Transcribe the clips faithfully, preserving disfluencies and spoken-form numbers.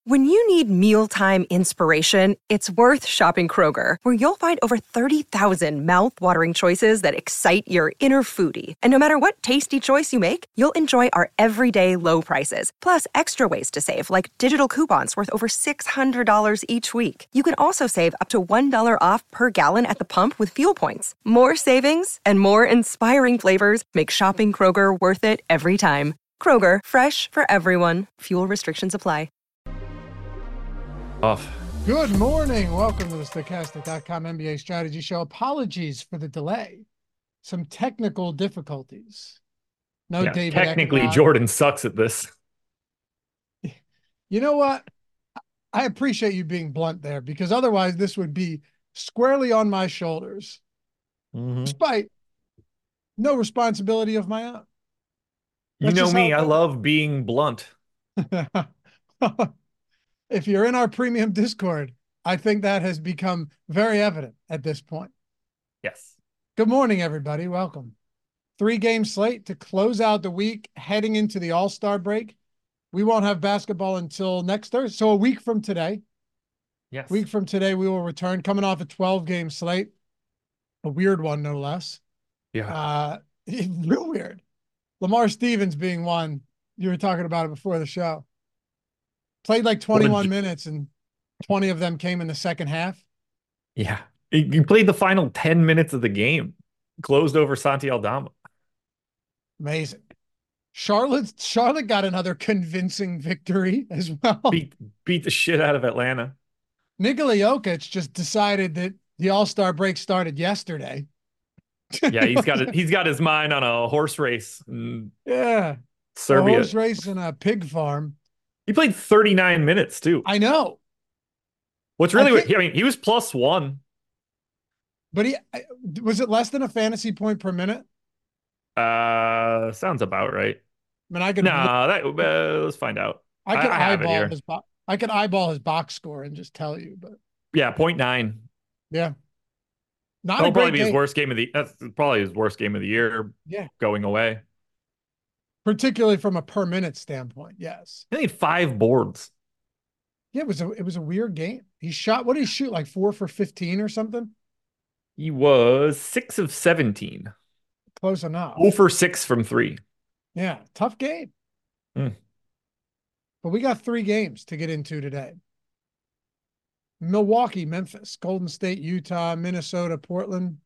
When you need mealtime inspiration, it's worth shopping Kroger, where you'll find over thirty thousand mouth-watering choices that excite your inner foodie. And no matter what tasty choice you make, you'll enjoy our everyday low prices, plus extra ways to save, like digital coupons worth over six hundred dollars each week. You can also save up to one dollar off per gallon at the pump with fuel points. More savings and more inspiring flavors make shopping Kroger worth it every time. Kroger, fresh for everyone. Fuel restrictions apply. Off. Good morning. Welcome to the Stokastic dot com N B A Strategy Show. Apologies for the delay. Some technical difficulties. No yeah, David Technically, Eckenrod. Jordan sucks at this. You know what? I appreciate you being blunt there, because otherwise this would be squarely on my shoulders, Mm-hmm. despite no responsibility of my own. You That's know just me, how- I love being blunt. If you're in our premium Discord, I think that has become very evident at this point. Yes. Good morning, everybody. Welcome. Three-game slate to close out the week, heading into the All-Star break. We won't have basketball until next Thursday, so a week from today. Yes. week from today, we will return, coming off a twelve-game slate. A weird one, no less. Yeah. Uh, real weird. Lamar Stevens being one. You were talking about it before the show. Played like twenty-one minutes, and twenty of them came in the second half. Yeah. You played the final ten minutes of the game. Closed over Santi Aldama. Amazing. Charlotte, Charlotte got another convincing victory as well. Beat beat the shit out of Atlanta. Nikola Jokic just decided that the All-Star break started yesterday. Yeah, he's got it. He's got his mind on a horse race in Yeah. Serbia. A horse race and a pig farm. He played thirty-nine minutes too. I know. What's really I weird, think- I mean, he was plus one. But he was it less than a fantasy point per minute? Uh, sounds about right. I mean, I could Nah, that uh, let's find out. I could I have it eyeball here. his bo- I could eyeball his box score and just tell you, but Yeah, point nine. yeah. Not That'll a probably great be his game. worst game of the. That's probably his worst game of the year. Yeah. Going away. Particularly from a per minute standpoint. Yes. He had five boards. Yeah, it was a it was a weird game. He shot, what did he shoot? Like four for fifteen or something? He was six of seventeen. Close enough. Oh for six from three. Yeah, tough game. Hmm. But we got three games to get into today. Milwaukee, Memphis, Golden State, Utah, Minnesota, Portland.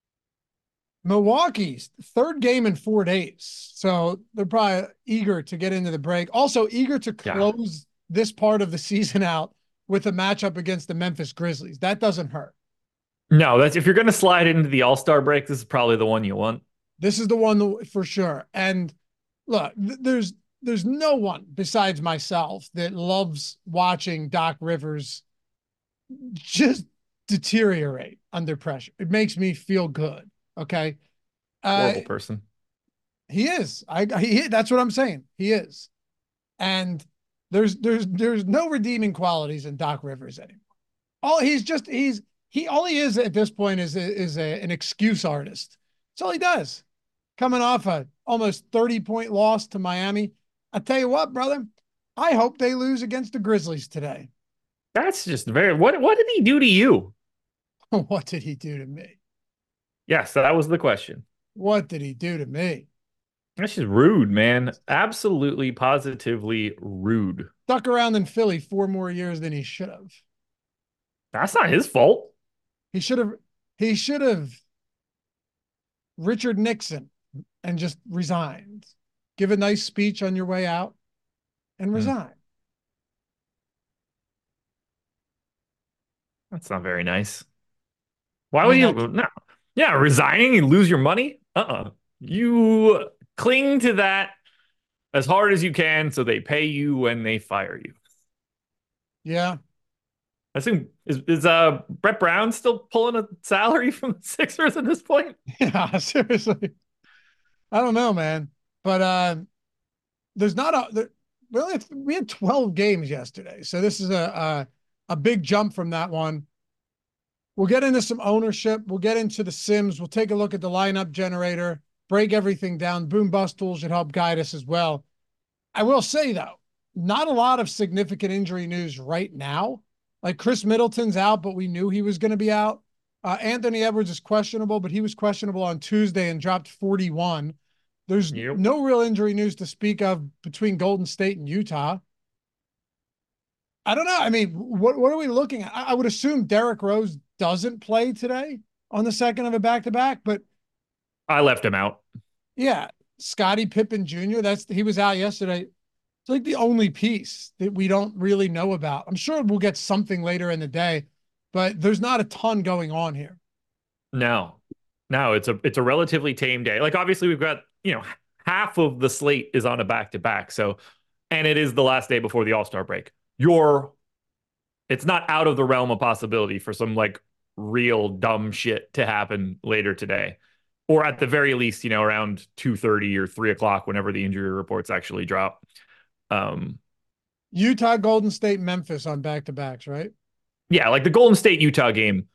Milwaukee's third game in four days. So they're probably eager to get into the break. Also eager to Yeah. close this part of the season out with a matchup against the Memphis Grizzlies. That doesn't hurt. No, that's if you're going to slide into the All-Star break, this is probably the one you want. This is the one for sure. And look, th- there's there's no one besides myself that loves watching Doc Rivers just deteriorate under pressure. It makes me feel good. Okay. Horrible Uh, person. he is. I he, that's what I'm saying. He is. And there's there's there's no redeeming qualities in Doc Rivers anymore. All he's just he's he all he is at this point is is a, an excuse artist. That's all he does. Coming off a almost thirty point loss to Miami. I tell you what, brother, I hope they lose against the Grizzlies today. That's just very. What What did he do to you? What did he do to me? Yes, that was the question. What did he do to me? That's just rude, man. Absolutely, positively rude. Stuck around in Philly four more years than he should have. That's not his fault. He should have, he should have Richard Nixon and just resigned. Give a nice speech on your way out and resign. That's not very nice. Why I would mean, you? that's- No. Yeah, resigning, you lose your money? Uh-uh. You cling to that as hard as you can so they pay you when they fire you. Yeah. I assume, is, is uh Brett Brown still pulling a salary from the Sixers at this point? Yeah, seriously. I don't know, man. But uh, there's not a there, we only had, we had twelve games yesterday. So this is a, a a big jump from that one. We'll get into some ownership. We'll get into the Sims. We'll take a look at the lineup generator, break everything down. Boom Bust Tool should help guide us as well. I will say, though, not a lot of significant injury news right now. Like Chris Middleton's out, but we knew he was going to be out. Uh, Anthony Edwards is questionable, but he was questionable on Tuesday and dropped forty-one. There's Yep. no real injury news to speak of between Golden State and Utah. I don't know. I mean, what what are we looking at? I, I would assume Derrick Rose doesn't play today on the second of a back-to-back, but I left him out. yeah, Scottie Pippen Junior, that's he was out yesterday. It's like the only piece that we don't really know about. I'm sure we'll get something later in the day, but there's not a ton going on here. No, no, it's a it's a relatively tame day. Like obviously we've got, you know, half of the slate is on a back to back. So, and it is the last day before the All-Star break. You're, it's not out of the realm of possibility for some like real dumb shit to happen later today, or at the very least, you know, around two thirty or three o'clock, whenever the injury reports actually drop. Um, Utah, Golden State, Memphis on back to backs, right? yeah, like the Golden State Utah game.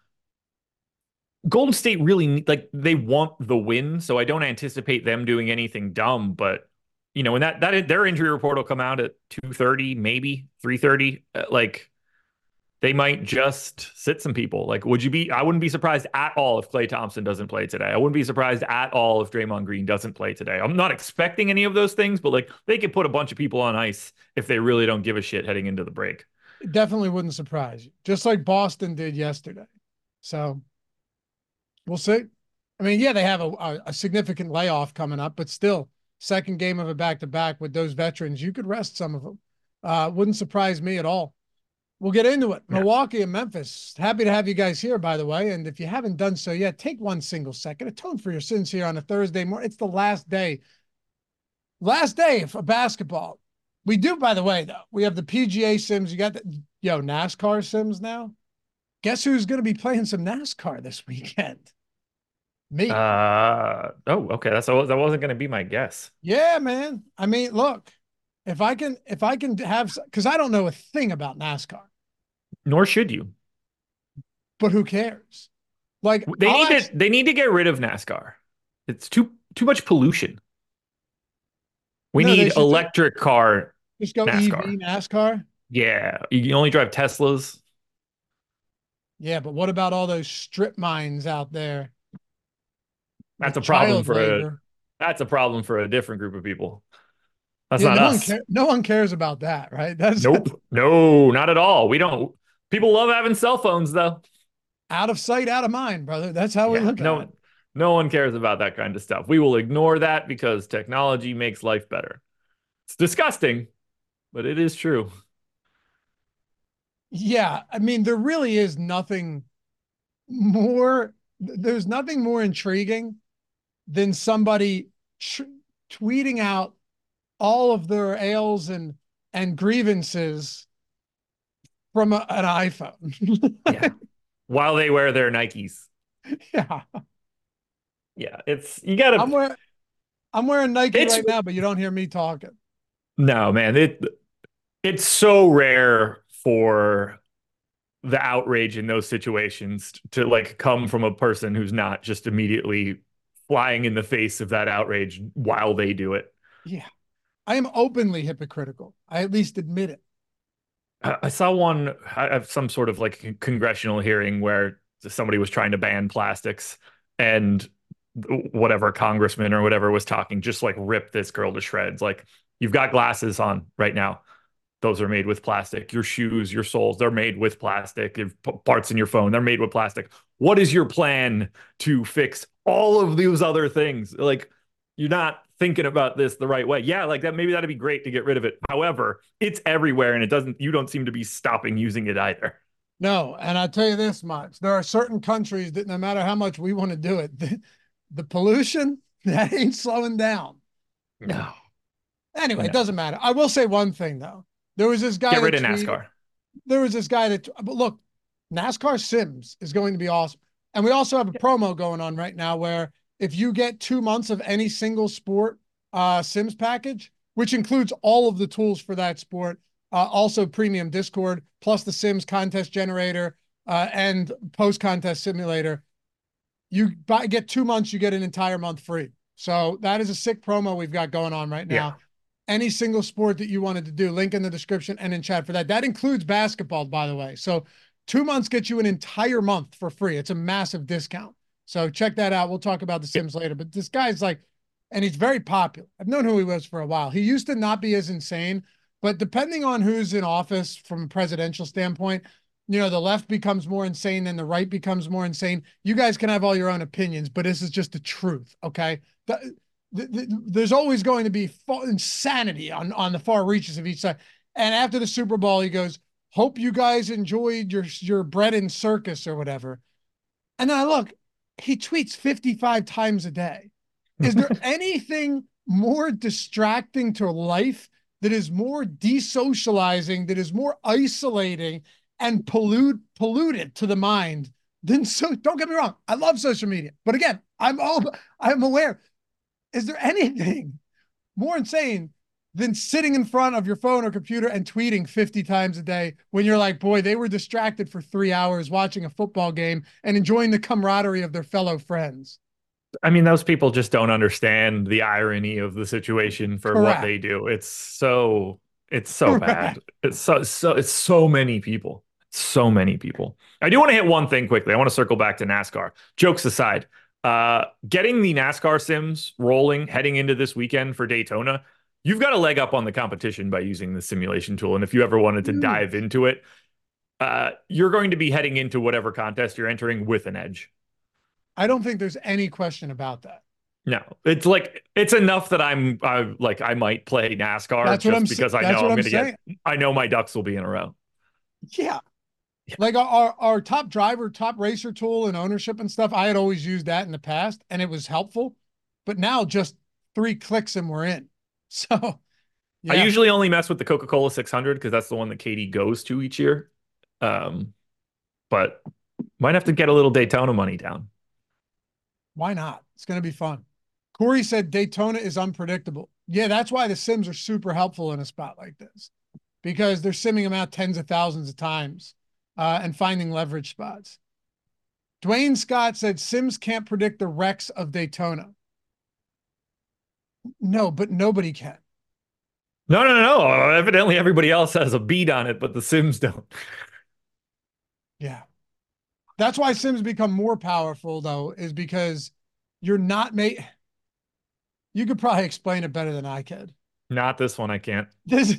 Golden State really like they want the win, so I don't anticipate them doing anything dumb. But you know, when that that their injury report will come out at two thirty, maybe three thirty, like they might just sit some people. Like, would you be? I wouldn't be surprised at all if Klay Thompson doesn't play today. I wouldn't be surprised at all if Draymond Green doesn't play today. I'm not expecting any of those things, but like they could put a bunch of people on ice if they really don't give a shit heading into the break. It definitely wouldn't surprise you, just like Boston did yesterday. So we'll see. I mean, yeah, they have a, a, a significant layoff coming up, but still, second game of a back-to-back with those veterans, you could rest some of them. Uh, wouldn't surprise me at all. We'll get into it. Yeah. Milwaukee and Memphis. Happy to have you guys here, by the way. And if you haven't done so yet, take one single second. Atone for your sins here on a Thursday morning. It's the last day. Last day for basketball. We do, by the way, though. We have the P G A Sims. You got the, yo, NASCAR Sims now? Guess who's going to be playing some NASCAR this weekend? Me. Uh, oh, okay. That's that wasn't going to be my guess. Yeah, man. I mean, look, if I can, if I can have, because I don't know a thing about NASCAR. Nor should you. But who cares? Like they I'll need ask, to, they need to get rid of NASCAR. It's too too much pollution. We no, need electric just, car. Just go NASCAR. E V NASCAR. Yeah, you can only drive Teslas. Yeah, but what about all those strip mines out there? That's a problem for labor. a that's a problem for a different group of people. That's yeah, not no us. One no one cares about that, right? That's nope. No, not at all. We don't. People love having cell phones, though. Out of sight, out of mind, brother. That's how we yeah, look no, at it. No one cares about that kind of stuff. We will ignore that because technology makes life better. It's disgusting, but it is true. Yeah, I mean, there really is nothing more. There's nothing more intriguing than somebody tr- tweeting out all of their ails and and grievances from a, an iPhone. Yeah. While they wear their Nikes. Yeah. Yeah. It's, you gotta. I'm wearing, I'm wearing Nike right now, but you don't hear me talking. No, man. It, it's so rare for the outrage in those situations to like come from a person who's not just immediately flying in the face of that outrage while they do it. Yeah. I am openly hypocritical. I at least admit it. I saw one, I have some sort of like congressional hearing where somebody was trying to ban plastics and whatever congressman or whatever was talking, just like ripped this girl to shreds. Like, you've got glasses on right now. Those are made with plastic. Your shoes, your soles, they're made with plastic. Parts in your phone, they're made with plastic. What is your plan to fix all of those other things? Like, you're not thinking about this the right way. Yeah, like that, maybe that'd be great to get rid of it. However, it's everywhere and it doesn't, you don't seem to be stopping using it either. No. And I'll tell you this much, there are certain countries that no matter how much we want to do it, the, the pollution, that ain't slowing down. No. Anyway, no. It doesn't matter. I will say one thing though. There was this guy. Get rid of tweeted, NASCAR. There was this guy that, but look, NASCAR Sims is going to be awesome. And we also have a promo going on right now where if you get two months of any single sport uh, Sims package, which includes all of the tools for that sport, uh, also premium Discord, plus the Sims contest generator uh, and post-contest simulator, you buy, get two months, you get an entire month free. So that is a sick promo we've got going on right now. any single sport that you wanted to do. Link in the description and in chat for that. That includes basketball, by the way. So two months gets you an entire month for free. It's a massive discount. So check that out. We'll talk about The Sims later. But this guy's like, and he's very popular. I've known who he was for a while. He used to not be as insane, but depending on who's in office from a presidential standpoint, you know, the left becomes more insane and the right becomes more insane. You guys can have all your own opinions, but this is just the truth, okay? The, the, the, there's always going to be insanity on, on the far reaches of each side. And after the Super Bowl, he goes, hope you guys enjoyed your, your bread and circus or whatever. And then I look, he tweets fifty-five times a day. Is there anything more distracting to life that is more desocializing, that is more isolating and pollute polluted to the mind than so? Don't get me wrong, I love social media, but again, I'm all I'm aware. Is there anything more insane than sitting in front of your phone or computer and tweeting fifty times a day when you're like, boy, they were distracted for three hours watching a football game and enjoying the camaraderie of their fellow friends? I mean, those people just don't understand the irony of the situation for Correct. what they do. It's so, it's so Correct. bad. It's so, so, it's so many people. So many people. I do want to hit one thing quickly. I want to circle back to NASCAR. Jokes aside, uh, getting the NASCAR sims rolling heading into this weekend for Daytona, you've got a leg up on the competition by using the simulation tool. And if you ever wanted to dive into it, uh, you're going to be heading into whatever contest you're entering with an edge. I don't think there's any question about that. No, it's like, it's enough that I'm, I like, I might play NASCAR That's just what I'm, because I that's know what I'm, I'm going to saying. get, I know my ducks will be in a row. Yeah. yeah. Like our, our top driver, top racer tool and ownership and stuff, I had always used that in the past and it was helpful, but now just three clicks and we're in. So yeah. I usually only mess with the Coca-Cola six hundred because that's the one that Katie goes to each year. Um, but might have to get a little Daytona money down. Why not? It's going to be fun. Corey said Daytona is unpredictable. Yeah, that's why the sims are super helpful in a spot like this, because they're simming them out tens of thousands of times uh, and finding leverage spots. Dwayne Scott said Sims can't predict the wrecks of Daytona. No, but nobody can. No, no, no, no. Evidently everybody else has a beat on it, but the Sims don't. Yeah. That's why Sims become more powerful, though, is because you're not made. You could probably explain it better than I could. Not this one, I can't. This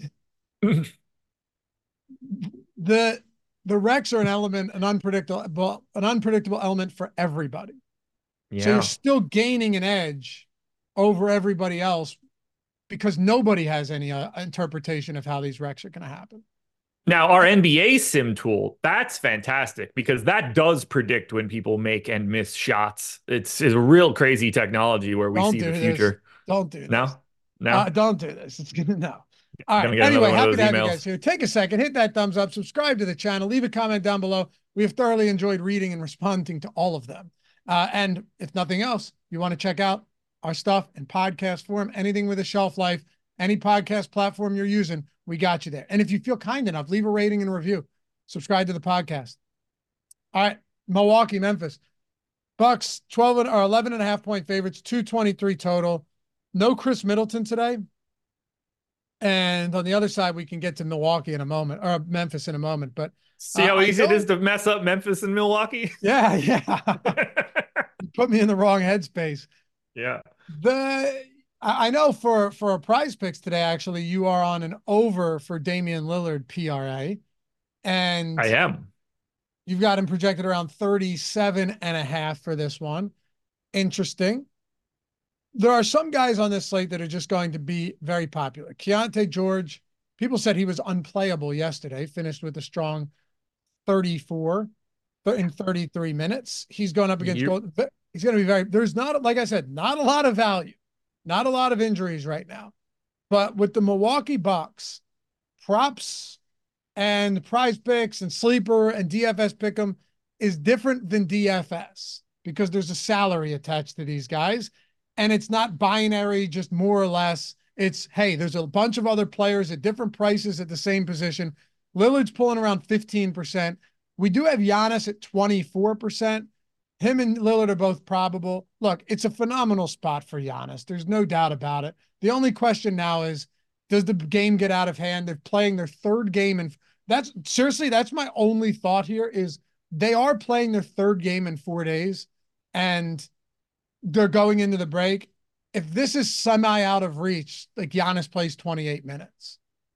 the the wrecks are an element, an unpredictable, an unpredictable element for everybody. Yeah. So you're still gaining an edge over everybody else because nobody has any uh, interpretation of how these wrecks are going to happen. Now, our N B A sim tool, that's fantastic because that does predict when people make and miss shots. It's, it's a real crazy technology where we don't see do the this. future. Don't do this. No? No? Uh, don't do this. It's going to no. All right. Get Anyway, one of happy those to have emails. you guys here. Take a second, hit that thumbs up, subscribe to the channel, leave a comment down below. We have thoroughly enjoyed reading and responding to all of them. Uh, and if nothing else, you want to check out our stuff in podcast form, anything with a shelf life, any podcast platform you're using, we got you there. And if you feel kind enough, leave a rating and a review. Subscribe to the podcast. All right. Milwaukee, Memphis. Bucks, twelve or eleven and a half point favorites, two twenty-three total. No Chris Middleton today. And on the other side, we can get to Milwaukee in a moment, or Memphis in a moment. But See how uh, easy it is to mess up Memphis and Milwaukee? Yeah, yeah. Put me in the wrong headspace. Yeah. The I know for for Prize Picks today, actually, you are on an over for Damian Lillard P R A. And I am. You've got him projected around thirty-seven and a half for this one. Interesting. There are some guys on this slate that are just going to be very popular. Keontae George, people said he was unplayable yesterday, finished with a strong thirty-four in thirty-three minutes. He's going up against You- Gold. He's going to be very, there's not, like I said, not a lot of value, not a lot of injuries right now. But with the Milwaukee Bucks, props and Prize Picks and Sleeper and D F S Pick'em is different than D F S because there's a salary attached to these guys. And it's not binary, just more or less. It's, hey, there's a bunch of other players at different prices at the same position. Lillard's pulling around fifteen percent. We do have Giannis at twenty-four percent. Him and Lillard are both probable. Look, it's a phenomenal spot for Giannis. There's no doubt about it. The only question now is, Does the game get out of hand? They're playing their third game, and that's seriously, that's my only thought here is they are playing their third game in four days, and they're going into the break. If this is semi out of reach, like Giannis plays twenty-eight minutes.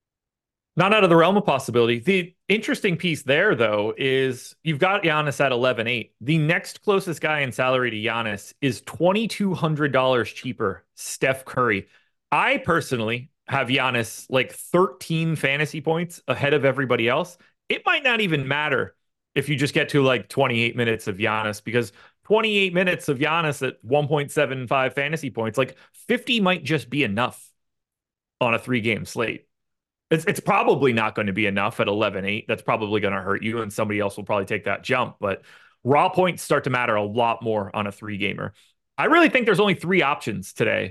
Not out of the realm of possibility. The interesting piece there, though, is you've got Giannis at eleven eight. The next closest guy in salary to Giannis is twenty-two hundred dollars cheaper, Steph Curry. I personally have Giannis like thirteen fantasy points ahead of everybody else. It might not even matter if you just get to like twenty-eight minutes of Giannis, because twenty-eight minutes of Giannis at one point seven five fantasy points, like fifty might just be enough on a three-game slate. It's it's probably not going to be enough at eleven eight. That's probably going to hurt you, and somebody else will probably take that jump. But raw points start to matter a lot more on a three-gamer. I really think there's only three options today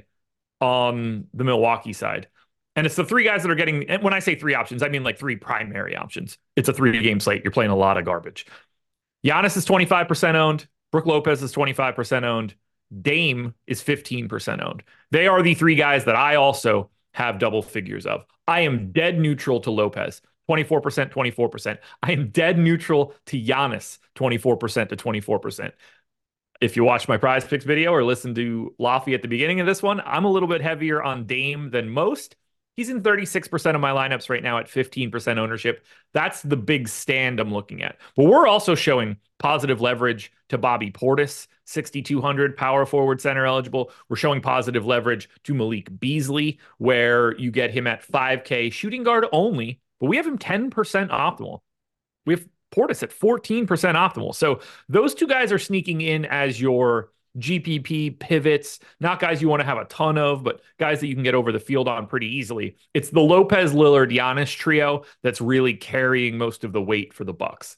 on the Milwaukee side. And it's the three guys that are getting, and when I say three options, I mean like three primary options. It's a three-game slate. You're playing a lot of garbage. Giannis is twenty-five percent owned. Brook Lopez is twenty-five percent owned. Dame is fifteen percent owned. They are the three guys that I also have double figures of. I am dead neutral to Lopez, twenty-four percent, twenty-four percent. I am dead neutral to Giannis, twenty-four percent to twenty-four percent. If you watch my prize picks video or listen to Laffy at the beginning of this one, I'm a little bit heavier on Dame than most. He's in thirty-six percent of my lineups right now at fifteen percent ownership. That's the big stand I'm looking at. But we're also showing positive leverage to Bobby Portis, sixty-two hundred, power forward center eligible. We're showing positive leverage to Malik Beasley, where you get him at five K shooting guard only, but we have him ten percent optimal. We have Portis at fourteen percent optimal. So those two guys are sneaking in as your G P P pivots, not guys you want to have a ton of, but guys that you can get over the field on pretty easily. It's the Lopez, Lillard, Giannis trio that's really carrying most of the weight for the Bucks.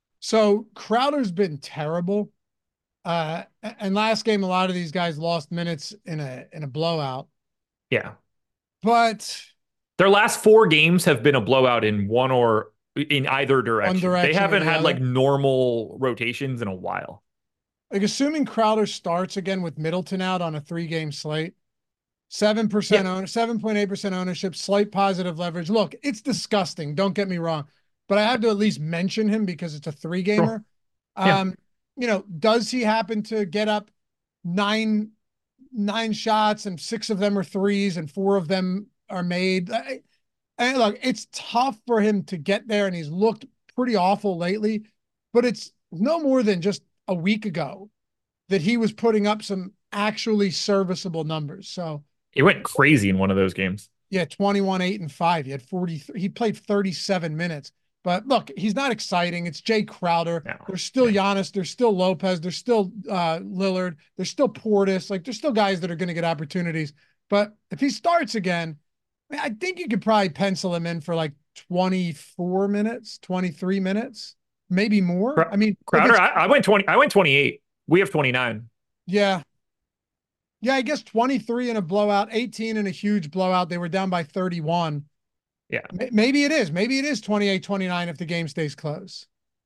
So Crowder's been terrible. Uh, and last game, a lot of these guys lost minutes in a in a blowout. Yeah. But their last four games have been a blowout in one or in either direction. direction they haven't had other. like normal rotations in a while. Like, assuming Crowder starts again with Middleton out on a three-game slate, seven percent yep. owner, seven point eight percent ownership, slight positive leverage. Look, it's disgusting. Don't get me wrong, but I have to at least mention him because it's a three-gamer. Sure. Um, yeah. You know, does he happen to get up nine nine shots and six of them are threes and four of them are made? I, and look, it's tough for him to get there, and he's looked pretty awful lately, but it's no more than just a week ago that he was putting up some actually serviceable numbers. So he went crazy in one of those games. Yeah. twenty-one, eight and five. He had forty-three. He played thirty-seven minutes, but look, he's not exciting. It's Jay Crowder. No. There's still Giannis. There's still Lopez. There's still uh, Lillard. There's still Portis. Like, there's still guys that are going to get opportunities, but if he starts again, I think you could probably pencil him in for like twenty-four minutes, twenty-three minutes. Maybe more. I mean, Crowder, I, I went twenty. I went twenty-eight. We have twenty-nine. Yeah. Yeah. I guess twenty-three in a blowout, eighteen in a huge blowout. They were down by thirty-one. Yeah. Maybe it is. Maybe it is twenty-eight, twenty-nine if the game stays close.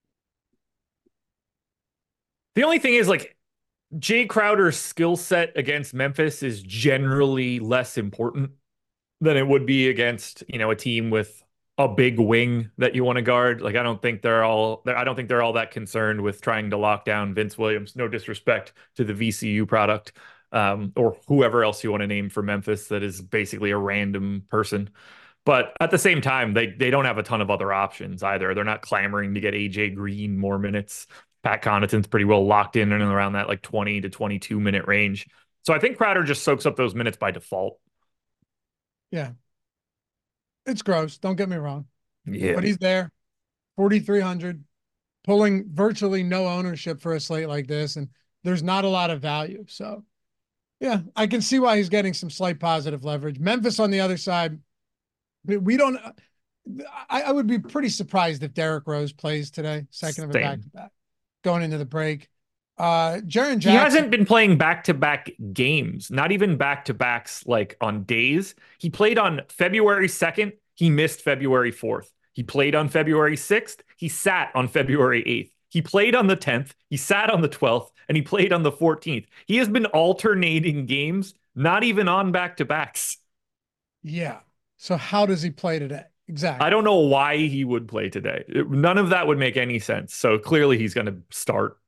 The only thing is, like, Jay Crowder's skill set against Memphis is generally less important than it would be against, you know, a team with a big wing that you want to guard. Like, I don't think they're all I don't think they're all that concerned with trying to lock down Vince Williams. No disrespect to the V C U product, um, or whoever else you want to name for Memphis that is basically a random person. But at the same time, they they don't have a ton of other options either. They're not clamoring to get A J Green more minutes. Pat Connaughton's pretty well locked in and around that like twenty to twenty-two minute range. So I think Crowder just soaks up those minutes by default. Yeah. It's gross. Don't get me wrong. Yeah. But he's there. forty-three hundred, pulling virtually no ownership for a slate like this. And there's not a lot of value. So, yeah, I can see why he's getting some slight positive leverage. Memphis on the other side, we don't. I, I would be pretty surprised if Derrick Rose plays today, second of a back-to-back, going into the break. Uh, Jaren Jackson. He hasn't been playing back-to-back games, not even back-to-backs like on days. He played on February second. He missed February fourth. He played on February sixth. He sat on February eighth. He played on the tenth. He sat on the twelfth, and he played on the fourteenth. He has been alternating games, not even on back-to-backs. Yeah. So how does he play today? I Exactly. don't know why he would play today. It- none of that would make any sense. So clearly he's going to start.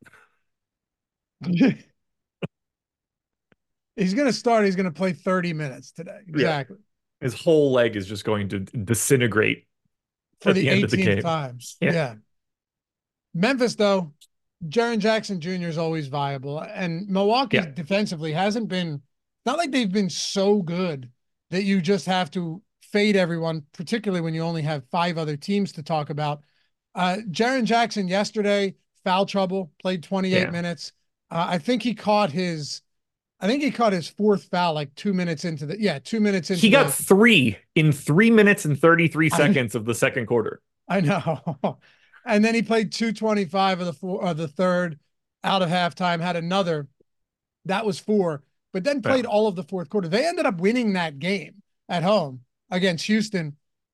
He's going to start. He's going to play thirty minutes today. Yeah. Exactly. His whole leg is just going to disintegrate For at the the end of the eighteenth game. time. Yeah. Yeah. Memphis, though, Jaren Jackson Junior is always viable. And Milwaukee Yeah. defensively hasn't been, not like they've been so good that you just have to fade everyone, particularly when you only have five other teams to talk about. Uh, Jaren Jackson yesterday, foul trouble, played twenty-eight Yeah. minutes. Uh, I think he caught his, I think he caught his fourth foul like two minutes into the, yeah, two minutes into He got the, three in three minutes and thirty-three I- seconds of the second quarter. I know. And then he played two twenty-five of the four of the third out of halftime, had another. That was four, but then played Yeah. all of the fourth quarter. They ended up winning that game at home against Houston.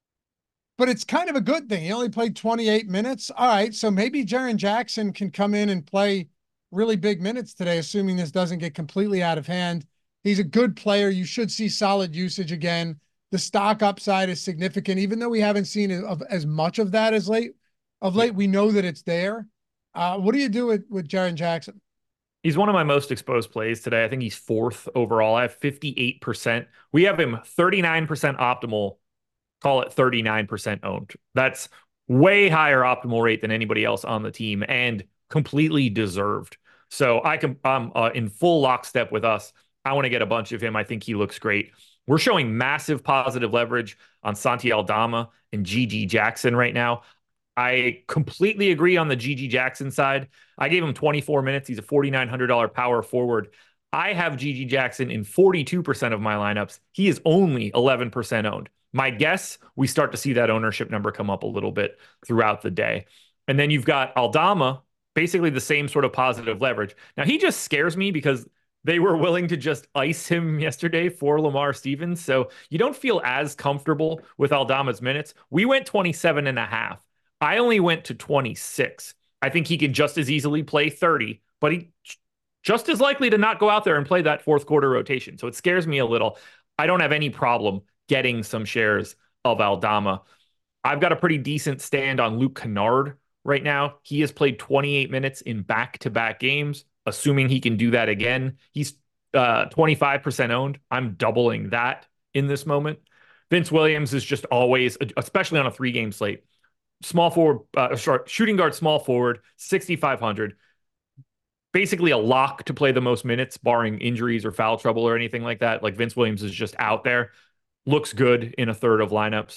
But it's kind of a good thing. He only played twenty-eight minutes. All right. So maybe Jaren Jackson can come in and play really big minutes today, assuming this doesn't get completely out of hand. He's a good player. You should see solid usage again. The stock upside is significant, even though we haven't seen of as much of that as late. Of late, we know that it's there. Uh, what do you do with, with Jaren Jackson? He's one of my most exposed plays today. I think he's fourth overall. I have fifty-eight percent. We have him thirty-nine percent optimal, call it thirty-nine percent owned. That's way higher optimal rate than anybody else on the team and completely deserved. So I can, I'm uh, in full lockstep with us. I want to get a bunch of him. I think he looks great. We're showing massive positive leverage on Santi Aldama and G G Jackson right now. I completely agree on the G G Jackson side. I gave him twenty-four minutes. He's a forty-nine hundred dollars power forward. I have G G Jackson in forty-two percent of my lineups. He is only eleven percent owned. My guess, we start to see that ownership number come up a little bit throughout the day. And then you've got Aldama, basically the same sort of positive leverage. Now, he just scares me because they were willing to just ice him yesterday for Lamar Stevens. So you don't feel as comfortable with Aldama's minutes. We went twenty-seven and a half. I only went to twenty-six. I think he can just as easily play thirty, but he just as likely to not go out there and play that fourth quarter rotation. So it scares me a little. I don't have any problem getting some shares of Aldama. I've got a pretty decent stand on Luke Kennard right now. He has played twenty-eight minutes in back-to-back games, assuming he can do that again. He's uh, twenty-five percent owned. I'm doubling that in this moment. Vince Williams is just always, especially on a three-game slate, small forward, uh, short, shooting guard, small forward, sixty-five hundred. Basically a lock to play the most minutes, barring injuries or foul trouble or anything like that. Like Vince Williams is just out there. Looks good in a third of lineups.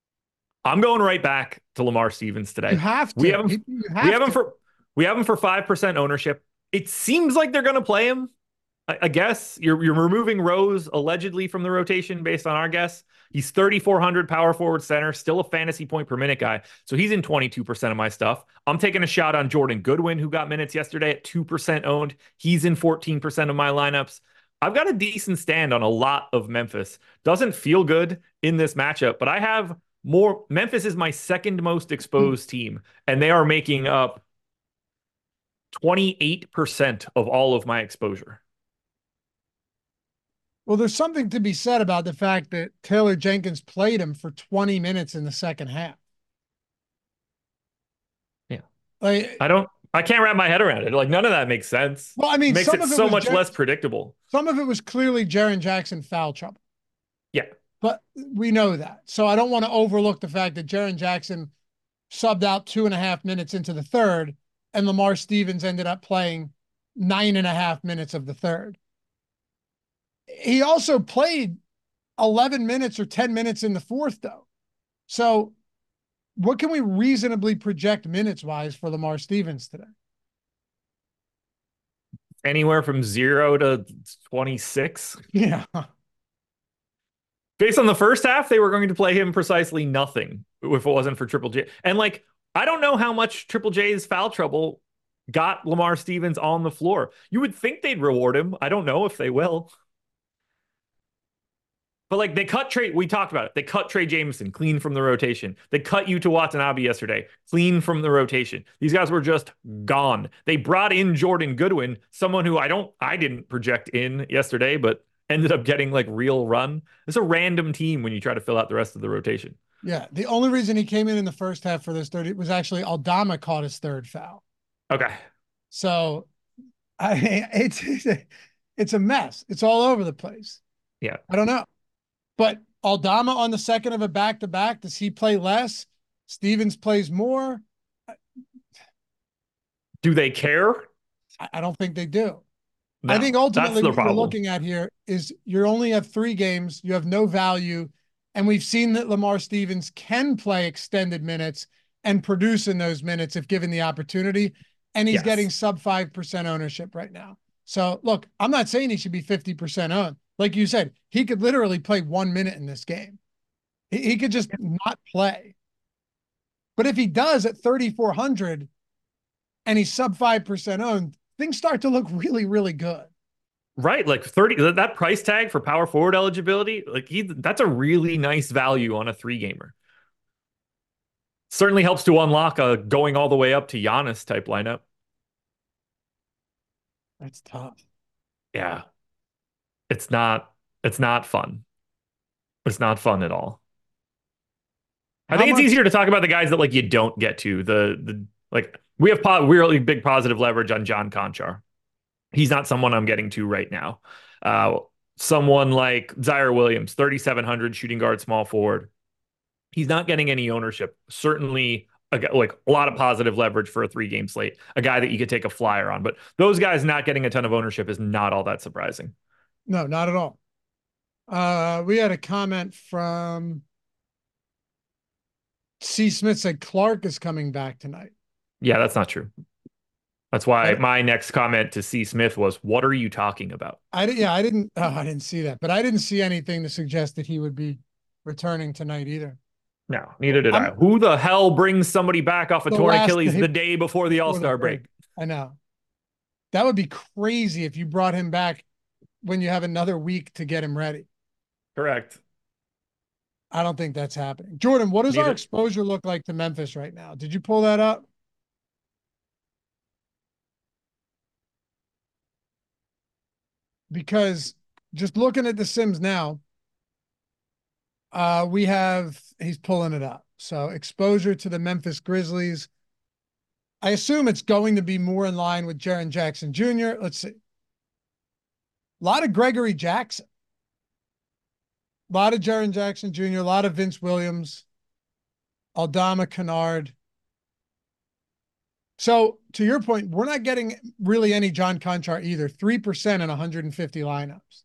I'm going right back to Lamar Stevens today. You have to. We have him, You have we have him to. for we have him for five percent ownership. It seems like they're going to play him. I, I guess you're you're removing Rose allegedly from the rotation based on our guess. He's thirty-four hundred power forward center, still a fantasy point per minute guy. So he's in twenty-two percent of my stuff. I'm taking a shot on Jordan Goodwin, who got minutes yesterday at two percent owned. He's in fourteen percent of my lineups. I've got a decent stand on a lot of Memphis. Doesn't feel good in this matchup, but I have more. Memphis is my second most exposed team, and they are making up twenty-eight percent of all of my exposure. Well, there's something to be said about the fact that Taylor Jenkins played him for twenty minutes in the second half. Yeah. Like, I don't, I can't wrap my head around it. Like, none of that makes sense. well, I mean, It makes some it of it so was much Jer- less predictable. Some of it was clearly Jaren Jackson foul trouble. Yeah. But we know that. So I don't want to overlook the fact that Jaren Jackson subbed out two and a half minutes into the third, and Lamar Stevens ended up playing nine and a half minutes of the third. He also played eleven minutes or ten minutes in the fourth, though. So what can we reasonably project minutes-wise for Lamar Stevens today? Anywhere from zero to twenty-six. Yeah. Based on the first half, they were going to play him precisely nothing if it wasn't for Triple J. And like, I don't know how much Triple J's foul trouble got Lamar Stevens on the floor. You would think they'd reward him. I don't know if they will. But like, they cut Trey, we talked about it. They cut Trey Jameson clean from the rotation. They cut Yuta Watanabe yesterday, clean from the rotation. These guys were just gone. They brought in Jordan Goodwin, someone who I don't, I didn't project in yesterday, but ended up getting like real run. It's a random team when you try to fill out the rest of the rotation. Yeah. The only reason he came in in the first half for this thirty was actually Aldama caught his third foul. Okay. So I it's it's a, it's a mess. It's all over the place. Yeah. I don't know. But Aldama on the second of a back-to-back, does he play less? Stevens plays more. Do they care? I, I don't think they do. No, I think ultimately what problem. you're looking at here is you only have three games. You have no value. And we've seen that Lamar Stevens can play extended minutes and produce in those minutes if given the opportunity. And he's yes. getting sub five percent ownership right now. So look, I'm not saying he should be fifty percent owned. Like you said, he could literally play one minute in this game. He, he could just not play. But if he does at thirty-four hundred and he's sub five percent owned, things start to look really, really good. Right. Like thirty, that price tag for power forward eligibility, like he, that's a really nice value on a three gamer. Certainly helps to unlock a going all the way up to Giannis type lineup. That's tough. Yeah. It's not, it's not fun. It's not fun at all. I How think it's much? easier to talk about the guys that like you don't get to. The, the like we have po- really big positive leverage on John Konchar. He's not someone I'm getting to right now. Uh, someone like Zaire Williams, thirty-seven hundred shooting guard, small forward. He's not getting any ownership. Certainly, a, like a lot of positive leverage for a three-game slate. A guy that you could take a flyer on. But those guys not getting a ton of ownership is not all that surprising. No, not at all. Uh, we had a comment from C. Smith said Clark is coming back tonight. Yeah, that's not true. That's why my next comment to C. Smith was, "What are you talking about?" I didn't. Yeah, I didn't. Oh, I didn't see that, but I didn't see anything to suggest that he would be returning tonight either. No, neither did I'm, I. Who the hell brings somebody back off a torn Achilles day, the day before the All-Star break? I know. That would be crazy if you brought him back when you have another week to get him ready. Correct. I don't think that's happening. Jordan, what does neither. our exposure look like to Memphis right now? Did you pull that up? Because just looking at the Sims now, uh, we have, he's pulling it up. So exposure to the Memphis Grizzlies. I assume it's going to be more in line with Jaren Jackson Junior Let's see. A lot of Gregory Jackson. A lot of Jaren Jackson Junior, a lot of Vince Williams, Aldama Kennard. So to your point, we're not getting really any John Konchar either. three percent in one hundred fifty lineups.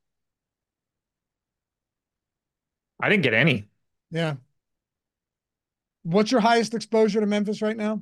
I didn't get any. Yeah. What's your highest exposure to Memphis right now?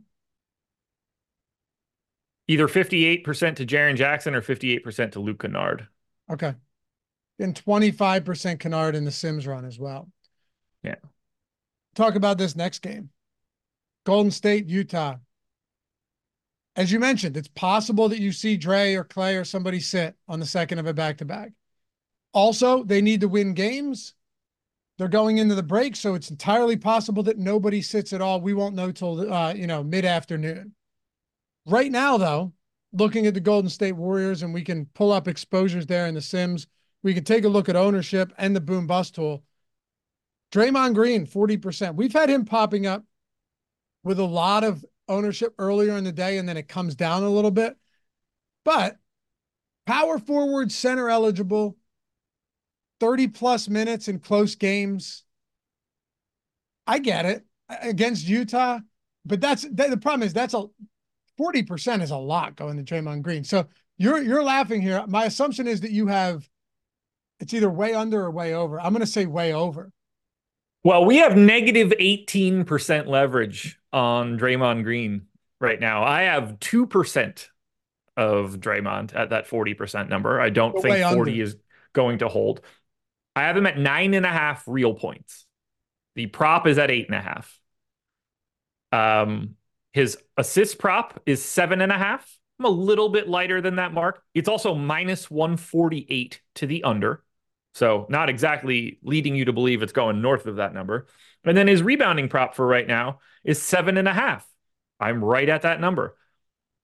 Either fifty-eight percent to Jaren Jackson or fifty-eight percent to Luke Kennard. Okay. And twenty-five percent Kennard in the Sims run as well. Yeah. Talk about this next game. Golden State, Utah. As you mentioned, it's possible that you see Dre or Clay or somebody sit on the second of a back-to-back. Also, they need to win games. They're going into the break, so it's entirely possible that nobody sits at all. We won't know till, uh, you know, mid-afternoon. Right now, though, looking at the Golden State Warriors, and we can pull up exposures there in the Sims. We can take a look at ownership and the boom bust tool. Draymond Green, forty percent. We've had him popping up with a lot of ownership earlier in the day, and then it comes down a little bit. But power forward, center eligible, thirty plus minutes in close games. I get it against Utah, but that's that, the problem is that's a forty percent is a lot going to Draymond Green. So you're you're laughing here. My assumption is that you have it's either way under or way over. I'm going to say way over. Well, we have negative eighteen percent leverage on Draymond Green right now. I have two percent of Draymond at that forty percent number. I don't think forty under. Is going to hold. I have him at nine and a half real points. The prop is at eight and a half. Um, his assist prop is seven and a half. I'm a little bit lighter than that mark. It's also minus one forty-eight to the under. So not exactly leading you to believe it's going north of that number. And then his rebounding prop for right now is seven and a half. I'm right at that number.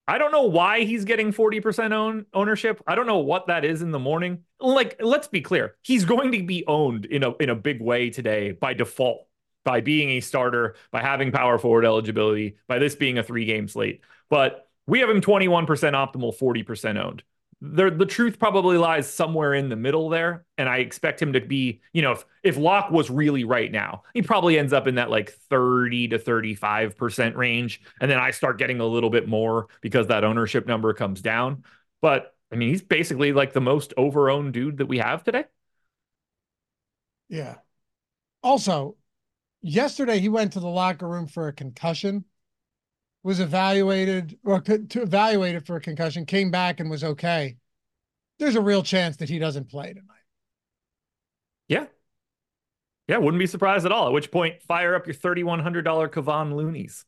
I don't know why he's getting forty percent own ownership. I don't know what that is in the morning. Like, let's be clear. He's going to be owned in a in a big way today by default, by being a starter, by having power forward eligibility, by this being a three-game slate. But we have him twenty-one percent optimal, forty percent owned. The, the truth probably lies somewhere in the middle there. And I expect him to be, you know, if, if Locke was really right now, he probably ends up in that like thirty to thirty-five percent range. And then I start getting a little bit more because that ownership number comes down. But I mean, he's basically like the most over-owned dude that we have today. Yeah. Also, yesterday he went to the locker room for a concussion, was evaluated or to evaluate it for a concussion, came back and was okay. There's a real chance that he doesn't play tonight. Yeah. Yeah, wouldn't be surprised at all. At which point, fire up your thirty-one hundred dollars Kevon Looney's.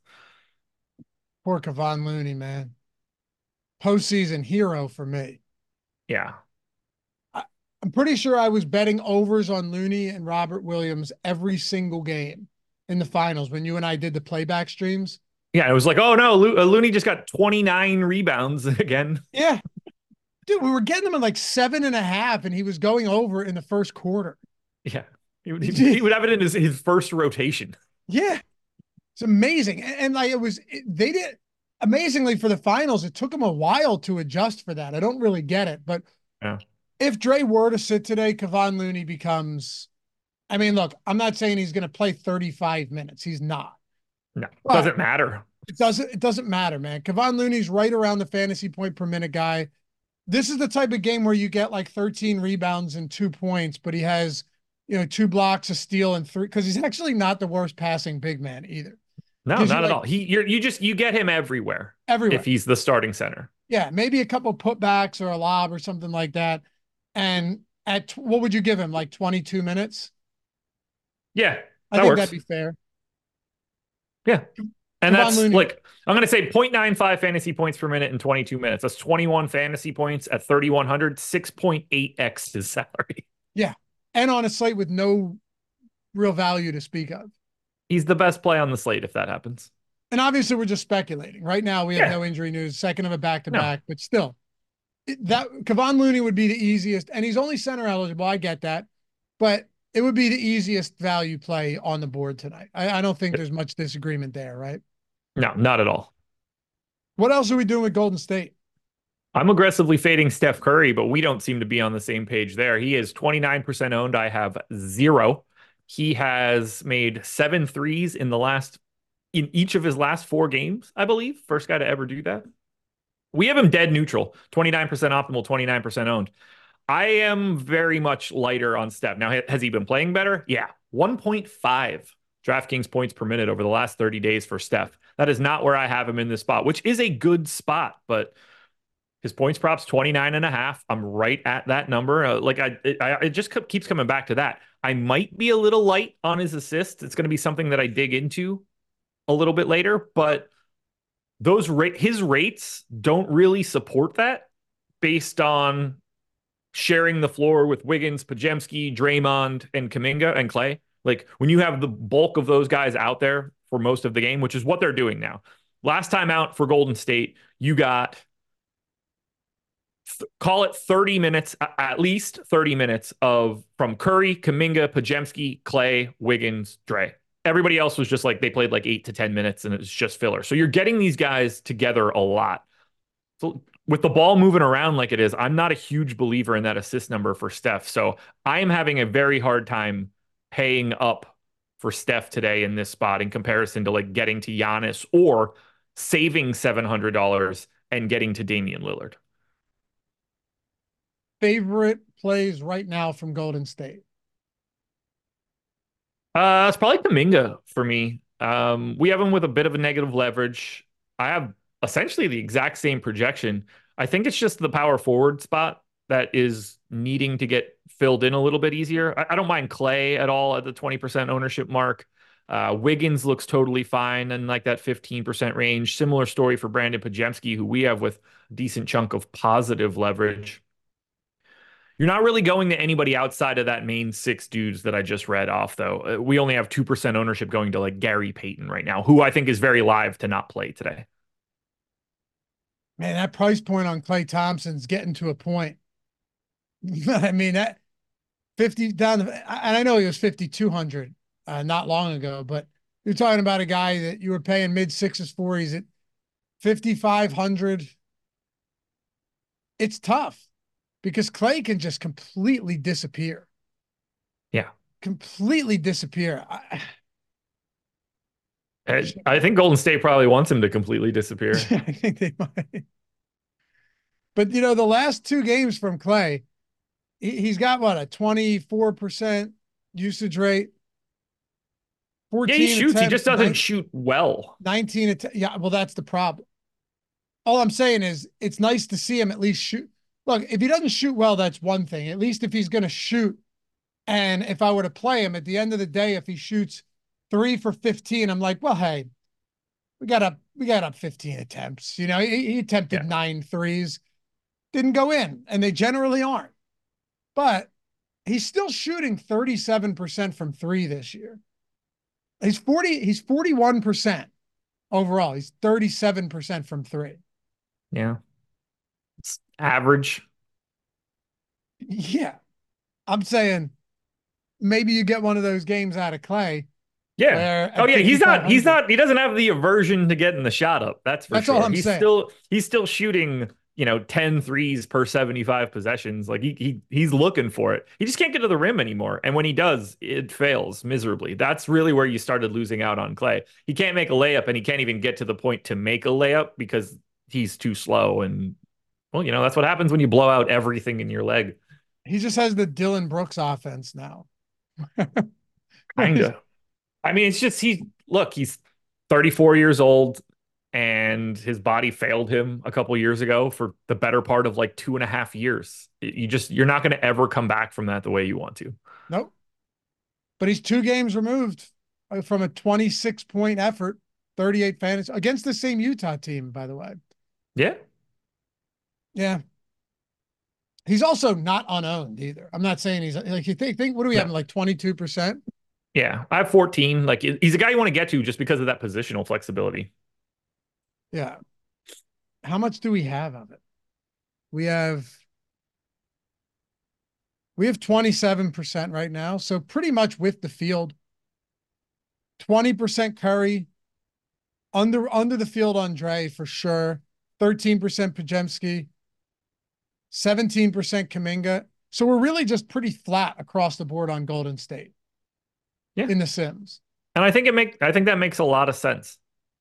Poor Kevon Looney, man. Postseason hero for me. Yeah. I, I'm pretty sure I was betting overs on Looney and Robert Williams every single game in the finals when you and I did the playback streams. Yeah, it was like, oh no, Lo- Looney just got twenty-nine rebounds again. Yeah. Dude, we were getting him in like seven and a half, and he was going over in the first quarter. Yeah. He would, he, he would have it in his, his first rotation. Yeah. It's amazing. And, and like it was, it, they did amazingly for the finals. It took them a while to adjust for that. I don't really get it. But yeah. If Dre were to sit today, Kevon Looney becomes, I mean, look, I'm not saying he's going to play thirty-five minutes. He's not. No, it doesn't matter. It doesn't, it doesn't matter, man. Kevon Looney's right around the fantasy point per minute guy. This is the type of game where you get like thirteen rebounds and two points, but he has, you know, two blocks, a steal, and three, because he's actually not the worst passing big man either. No, not at like, all. He, you're, you just, you get him everywhere. Everywhere. If he's the starting center. Yeah, maybe a couple putbacks or a lob or something like that. And at, what would you give him? Like twenty-two minutes? Yeah, I think works. That'd be fair. Yeah. And Kevon that's Looney. Like, I'm going to say zero point nine five fantasy points per minute in twenty-two minutes. That's twenty-one fantasy points at thirty-one hundred, six point eight x his salary. Yeah. And on a slate with no real value to speak of. He's the best play on the slate if that happens. And obviously we're just speculating. Right now we have Yeah. no injury news, second of a back-to-back, No. but still. It, that Kevon Looney would be the easiest, and he's only center eligible. I get that. But it would be the easiest value play on the board tonight. I, I don't think there's much disagreement there, right? No, not at all. What else are we doing with Golden State? I'm aggressively fading Steph Curry, but we don't seem to be on the same page there. He is twenty-nine percent owned. I have zero. He has made seven threes in the last, in each of his last four games, I believe. First guy to ever do that. We have him dead neutral, twenty-nine percent optimal, twenty-nine percent owned. I am very much lighter on Steph. Now, has he been playing better? Yeah. one point five DraftKings points per minute over the last thirty days for Steph. That is not where I have him in this spot, which is a good spot, but his points props twenty-nine and a half. I'm right at that number. Uh, like I, it, I, it just keeps coming back to that. I might be a little light on his assists. It's going to be something that I dig into a little bit later, but those rate, his rates don't really support that based on sharing the floor with Wiggins, Podziemski, Draymond, and Kuminga and Clay. Like when you have the bulk of those guys out there for most of the game, which is what they're doing now. Last time out for Golden State, you got th- call it thirty minutes, at least thirty minutes of from Curry, Kuminga, Podziemski, Clay, Wiggins, Dre. Everybody else was just like they played like eight to ten minutes and it was just filler. So you're getting these guys together a lot. So with the ball moving around like it is, I'm not a huge believer in that assist number for Steph. So I am having a very hard time paying up for Steph today in this spot in comparison to like getting to Giannis or saving seven hundred dollars and getting to Damian Lillard. Favorite plays right now from Golden State? Uh, it's probably Kuminga for me. Um, we have him with a bit of a negative leverage. I have essentially the exact same projection. I think it's just the power forward spot that is needing to get filled in a little bit easier. I, I don't mind Clay at all at the twenty percent ownership mark. Uh, Wiggins looks totally fine in like that fifteen percent range. Similar story for Brandon Podziemski, who we have with a decent chunk of positive leverage. You're not really going to anybody outside of that main six dudes that I just read off, though. Uh, we only have two percent ownership going to like Gary Payton right now, who I think is very live to not play today. Man, that price point on Klay Thompson's getting to a point. I mean, that fifty down, the, and I know he was fifty-two hundred uh, not long ago, but you're talking about a guy that you were paying mid sixes for. He's at fifty-five hundred. It's tough because Klay can just completely disappear. Yeah. Completely disappear. I, I, I think Golden State probably wants him to completely disappear. I think they might. But, you know, the last two games from Klay, he, he's got what, a twenty-four percent usage rate? Yeah, he shoots. attempts, he just doesn't nine, shoot well. nineteen attempts. Yeah, well, that's the problem. All I'm saying is it's nice to see him at least shoot. Look, if he doesn't shoot well, that's one thing. At least if he's going to shoot, and if I were to play him at the end of the day, if he shoots three for fifteen, I'm like, well, hey, we got up, we got up fifteen attempts. You know, he, he attempted yeah. nine threes, didn't go in, and they generally aren't. But he's still shooting thirty-seven percent from three this year. He's forty, he's forty-one percent overall. He's thirty-seven percent from three. Yeah. It's average. Yeah. I'm saying maybe you get one of those games out of Klay. Yeah. Oh yeah, he's not he's not he doesn't have the aversion to getting the shot up. That's for That's sure. all I'm he's saying. still he's still shooting, you know, ten threes per seventy-five possessions. Like he he he's looking for it. He just can't get to the rim anymore. And when he does, it fails miserably. That's really where you started losing out on Klay. He can't make a layup, and he can't even get to the point to make a layup because he's too slow. And well, you know, that's what happens when you blow out everything in your leg. He just has the Dylan Brooks offense now. Kinda. I mean, it's just he look, he's thirty-four years old, and his body failed him a couple years ago for the better part of like two and a half years. You just you're not going to ever come back from that the way you want to. Nope. But he's two games removed from a twenty-six point effort, thirty-eight fantasy against the same Utah team, by the way. Yeah. Yeah. He's also not unowned either. I'm not saying he's like, you think, think what do we no. have, like twenty-two percent? Yeah, I have fourteen. Like he's a guy you want to get to just because of that positional flexibility. Yeah. How much do we have of it? We have we have twenty-seven percent right now. So pretty much with the field. twenty percent Curry. Under under the field on Dre for sure. thirteen percent Podziemski. seventeen percent Kuminga. So we're really just pretty flat across the board on Golden State. Yeah. In the Sims. And I think it make I think that makes a lot of sense.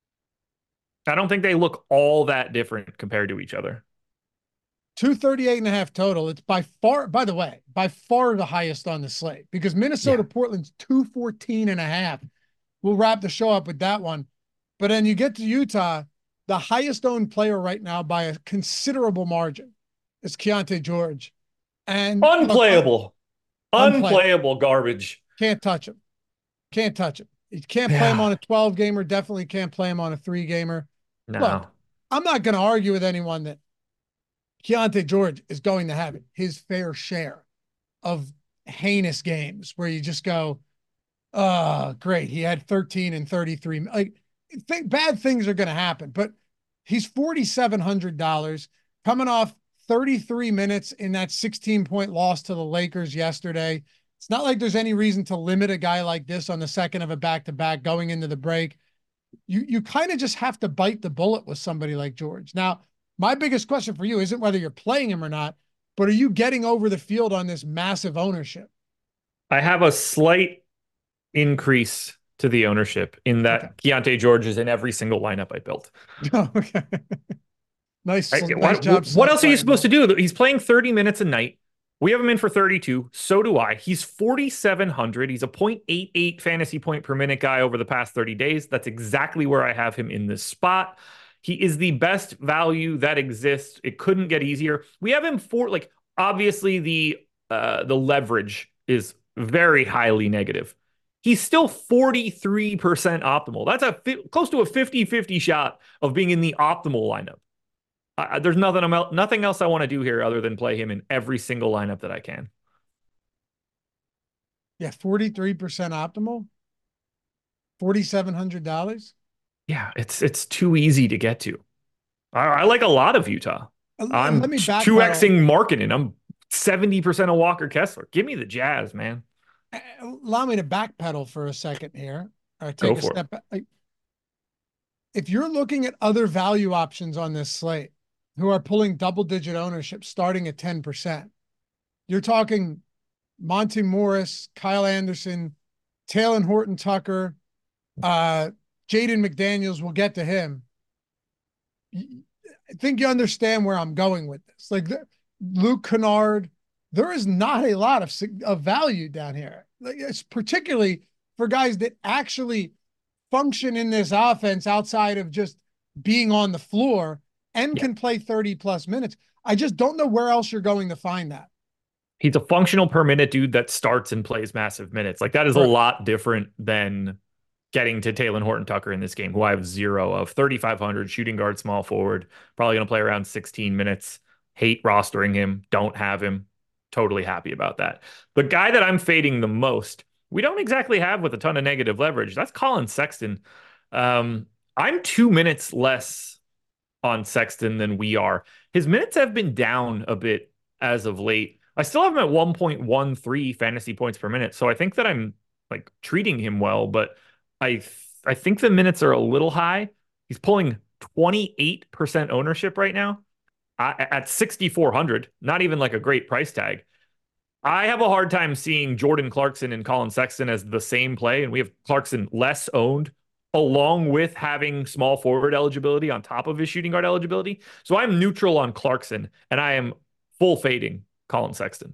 I don't think they look all that different compared to each other. two thirty-eight and a half total. It's by far, by the way, by far the highest on the slate because Minnesota, yeah. Portland's two fourteen and a half. We'll wrap the show up with that one. But then you get to Utah, the highest owned player right now by a considerable margin is Keyonte George. And unplayable, look, unplayable, unplayable garbage. Can't touch him. Can't touch him. You can't play yeah. him on a twelve gamer. Definitely can't play him on a three gamer. No. Look, I'm not going to argue with anyone that Keyonte George is going to have his fair share of heinous games where you just go, oh, great. He had thirteen and thirty-three. Like th- bad things are going to happen, but he's forty-seven hundred dollars coming off thirty-three minutes in that sixteen point loss to the Lakers yesterday. It's not like there's any reason to limit a guy like this on the second of a back-to-back going into the break. You you kind of just have to bite the bullet with somebody like George. Now, my biggest question for you isn't whether you're playing him or not, but are you getting over the field on this massive ownership? I have a slight increase to the ownership in that okay. Keyonte George is in every single lineup I built. Oh, okay. nice, I, nice what, job. What else are you supposed to do? He's playing thirty minutes a night. We have him in for thirty-two. So do I. He's forty-seven hundred. He's a point eight eight fantasy point per minute guy over the past thirty days. That's exactly where I have him in this spot. He is the best value that exists. It couldn't get easier. We have him for, like, obviously the uh, the leverage is very highly negative. He's still forty-three percent optimal. That's a fi- close to a fifty fifty shot of being in the optimal lineup. Uh, there's nothing, I'm, nothing else I want to do here other than play him in every single lineup that I can. Yeah, forty-three percent optimal. forty-seven hundred dollars. Yeah, it's it's too easy to get to. I, I like a lot of Utah. Uh, I'm Let me two backpedal. Xing Markkanen. I'm seventy percent of Walker Kessler. Give me the Jazz, man. Uh, Allow me to backpedal for a second here, or Go take a for it. step back. If you're looking at other value options on this slate who are pulling double digit ownership starting at ten percent, you're talking Monty Morris, Kyle Anderson, Taylor Horton Tucker, uh, Jaden McDaniels. We'll get to him. I think you understand where I'm going with this. Like the, Luke Kennard, there is not a lot of, of value down here. Like it's particularly for guys that actually function in this offense outside of just being on the floor and Yeah. can play thirty plus minutes. I just don't know where else you're going to find that. He's a functional per minute dude that starts and plays massive minutes. Like that is a Right. lot different than getting to Taylor Horton Tucker in this game, who I have zero of. thirty-five hundred, shooting guard, small forward, probably going to play around sixteen minutes. Hate rostering him, don't have him. Totally happy about that. The guy that I'm fading the most, we don't exactly have with a ton of negative leverage. That's Colin Sexton. Um, I'm two minutes less on Sexton than we are. His minutes have been down a bit as of late. I still have him at one point one three fantasy points per minute. So I think that I'm like treating him well, but I th- I think the minutes are a little high. He's pulling twenty-eight percent ownership right now uh, at sixty-four hundred, not even like a great price tag. I have a hard time seeing Jordan Clarkson and Colin Sexton as the same play, and we have Clarkson less owned along with having small forward eligibility on top of his shooting guard eligibility. So I'm neutral on Clarkson, and I am full fading Colin Sexton.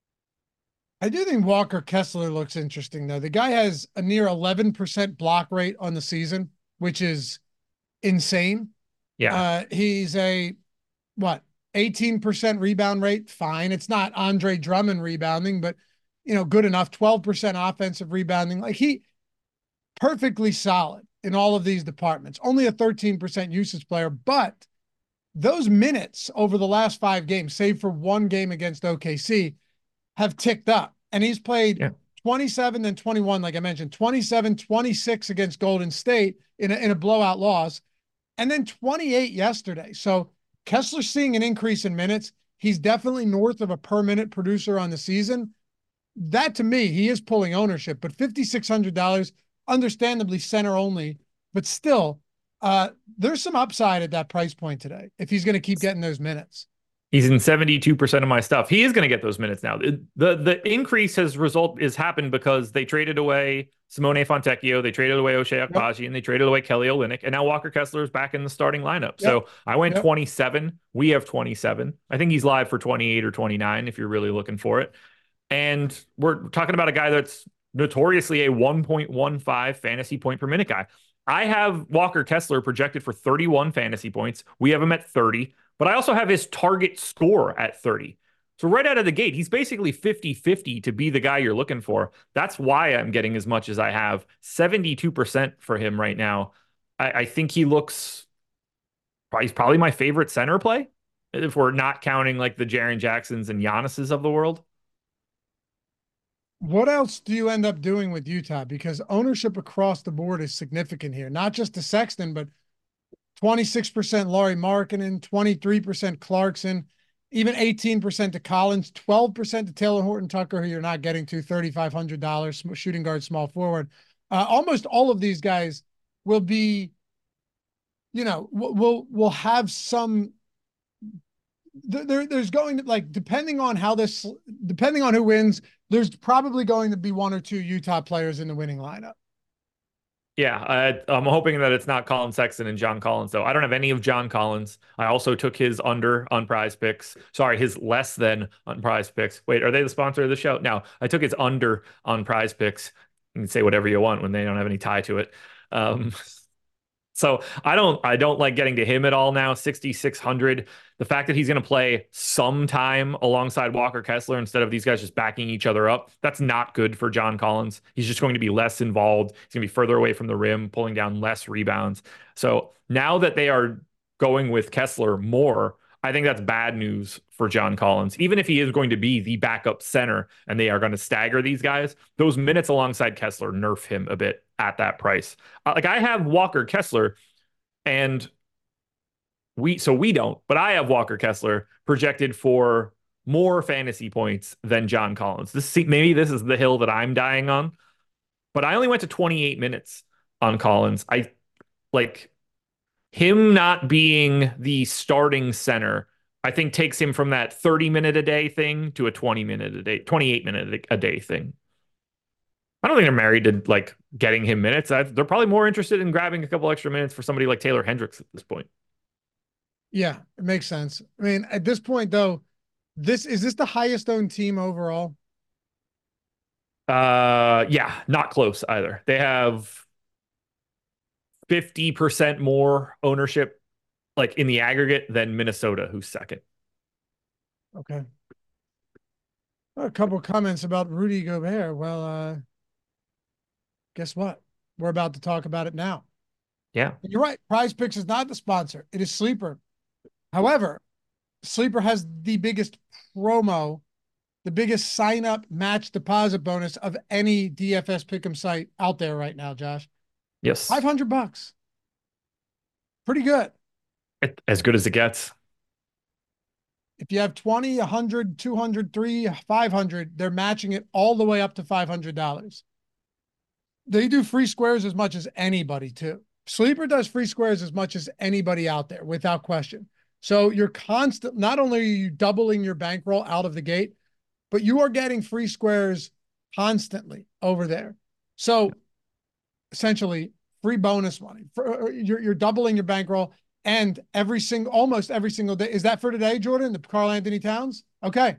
I do think Walker Kessler looks interesting, though. The guy has a near eleven percent block rate on the season, which is insane. Yeah. Uh, he's a, what, eighteen percent rebound rate? Fine. It's not Andre Drummond rebounding, but, you know, good enough. twelve percent offensive rebounding. Like he perfectly solid in all of these departments. Only a thirteen percent usage player, but those minutes over the last five games, save for one game against O K C, have ticked up. And he's played Yeah. twenty-seven and twenty-one, like I mentioned, twenty-seven, twenty-six against Golden State in a, in a blowout loss, and then twenty-eight yesterday. So Kessler's seeing an increase in minutes. He's definitely north of a per minute producer on the season. That to me, he is pulling ownership, but five thousand six hundred dollars, understandably center only, but still, uh, there's some upside at that price point today if he's going to keep getting those minutes. He's in seventy-two percent of my stuff. He is going to get those minutes now. The, the the increase has result is happened because they traded away Simone Fontecchio, they traded away Ochai Agbaji, yep. and they traded away Kelly Olynyk, and now Walker Kessler is back in the starting lineup. Yep. So I went yep. twenty-seven. We have twenty-seven. I think he's live for twenty-eight or twenty-nine if you're really looking for it. And we're talking about a guy that's notoriously a one point one five fantasy point per minute guy. I have Walker Kessler projected for thirty-one fantasy points. We have him at thirty. But I also have his target score at thirty. So right out of the gate, he's basically fifty fifty to be the guy you're looking for. That's why I'm getting as much as I have. seventy-two percent for him right now. I, I think he looks, he's probably my favorite center play, if we're not counting like the Jaren Jacksons and Giannis's of the world. What else do you end up doing with Utah? Because ownership across the board is significant here, not just to Sexton, but twenty-six percent Lauri Markkanen, twenty-three percent Clarkson, even eighteen percent to Collins, twelve percent to Taylor Horton Tucker, who you're not getting to, three thousand five hundred dollars, shooting guard, small forward. Uh, almost all of these guys will be, you know, will will have some. There, there's going to, like, depending on how this, depending on who wins, there's probably going to be one or two Utah players in the winning lineup. Yeah, I, I'm hoping that it's not Colin Sexton and John Collins, though. I don't have any of John Collins. I also took his under on Prize Picks. Sorry, his less than on Prize Picks. Wait, are they the sponsor of the show? No, I took his under on Prize Picks. You can say whatever you want when they don't have any tie to it. Um, so I don't, I don't like getting to him at all now. sixty-six hundred. The fact that he's going to play sometime alongside Walker Kessler instead of these guys just backing each other up, that's not good for John Collins. He's just going to be less involved. He's going to be further away from the rim, pulling down less rebounds. So now that they are going with Kessler more, I think that's bad news for John Collins. Even if he is going to be the backup center and they are going to stagger these guys, those minutes alongside Kessler nerf him a bit at that price. Uh, like I have Walker Kessler, and we so we don't, but I have Walker Kessler projected for more fantasy points than John Collins. This maybe this is the hill that I'm dying on, but I only went to twenty-eight minutes on Collins. I like him not being the starting center, I think takes him from that thirty minute a day thing to a twenty minute a day, twenty-eight minute a day thing. I don't think they're married to like getting him minutes. I've, they're probably more interested in grabbing a couple extra minutes for somebody like Taylor Hendricks at this point. Yeah, it makes sense. I mean, at this point though, this is this the highest owned team overall? Uh, yeah, not close either. They have fifty percent more ownership, like in the aggregate, than Minnesota, who's second. Okay. A couple comments about Rudy Gobert. Well, uh, guess what? We're about to talk about it now. Yeah. And you're right. Prize Picks is not the sponsor. It is Sleeper. However, Sleeper has the biggest promo, the biggest sign up match deposit bonus of any D F S Pick'em site out there right now, Josh. Yes. five hundred bucks. Pretty good. As good as it gets. If you have twenty, one hundred, two hundred, three, five hundred, they're matching it all the way up to five hundred dollars. They do free squares as much as anybody too. Sleeper does free squares as much as anybody out there without question. So you're constant, not only are you doubling your bankroll out of the gate, but you are getting free squares constantly over there. So essentially free bonus money. For, you're, you're doubling your bankroll, and every single, almost every single day. Is that for today, Jordan? The Karl-Anthony Towns? Okay.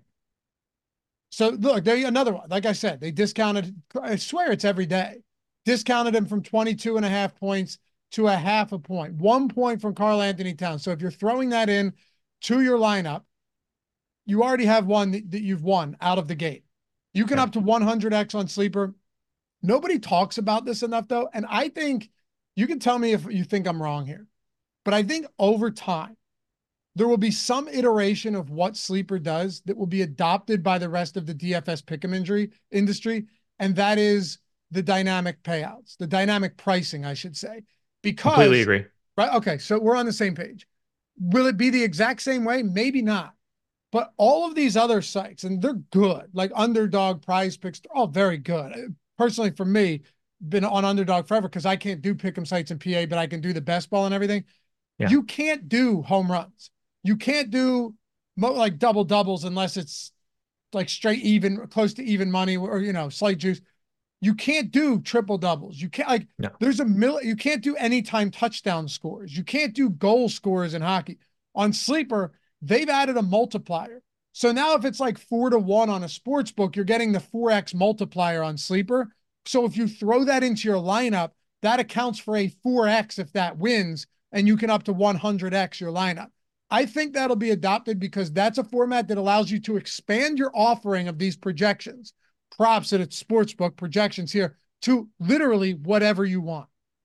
So look, there another one. Like I said, they discounted, I swear it's every day. Discounted him from twenty-two and a half points to a half a point. One point from Karl-Anthony Towns. So if you're throwing that in to your lineup, you already have one that, that you've won out of the gate. You can yeah. up to one hundred X on Sleeper. Nobody talks about this enough, though. And I think you can tell me if you think I'm wrong here. But I think over time, there will be some iteration of what Sleeper does that will be adopted by the rest of the D F S pick'em injury industry. And that is the dynamic payouts, the dynamic pricing, I should say. Because, completely agree. Right. Okay. So we're on the same page. Will it be the exact same way? Maybe not. But all of these other sites, and they're good, like Underdog, Prize Picks, they're all very good. Personally, for me, been on Underdog forever because I can't do pick'em sites in P A, but I can do the best ball and everything. Yeah. You can't do home runs. You can't do mo- like double doubles unless it's like straight even, close to even money, or, you know, slight juice. You can't do triple doubles. You can't like, no. there's a mill. You can't do anytime touchdown scores. You can't do goal scores in hockey. On Sleeper, they've added a multiplier. So now if it's like four to one on a sports book, you're getting the four X multiplier on Sleeper. So if you throw that into your lineup, that accounts for a four X if that wins, and you can up to one hundred X your lineup. I think that'll be adopted because that's a format that allows you to expand your offering of these projections, props at its sportsbook, projections here, to literally whatever you want.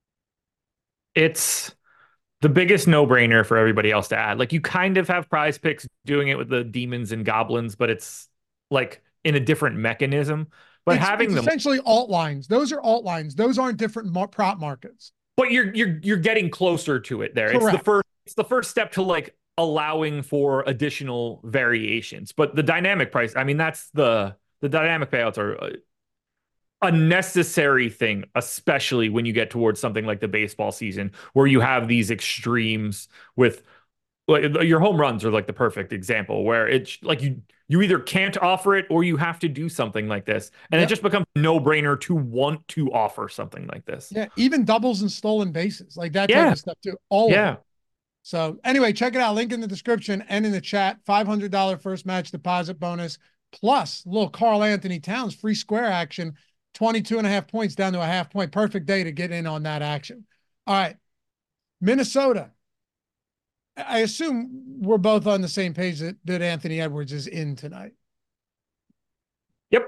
It's the biggest no-brainer for everybody else to add. Like, you kind of have Prize Picks doing it with the demons and goblins, but it's like in a different mechanism. But it's, having it's them essentially alt lines. Those are alt lines. Those aren't different mar- prop markets. But you're you're you're getting closer to it there. Correct. It's the first it's the first step to like allowing for additional variations. But the dynamic price, I mean, that's the the dynamic payouts are a, a necessary thing, especially when you get towards something like the baseball season, where you have these extremes with like your home runs are like the perfect example, where it's like you you either can't offer it or you have to do something like this. And yep. it just becomes a no-brainer to want to offer something like this. Yeah, even doubles and stolen bases, like that yeah. type of stuff too. All yeah. of it. So anyway, check it out. Link in the description and in the chat. five hundred dollars first match deposit bonus, plus little Karl-Anthony Towns free square action, twenty-two and a half points down to a half point. Perfect day to get in on that action. All right, Minnesota. I assume we're both on the same page that, that Anthony Edwards is in tonight. Yep.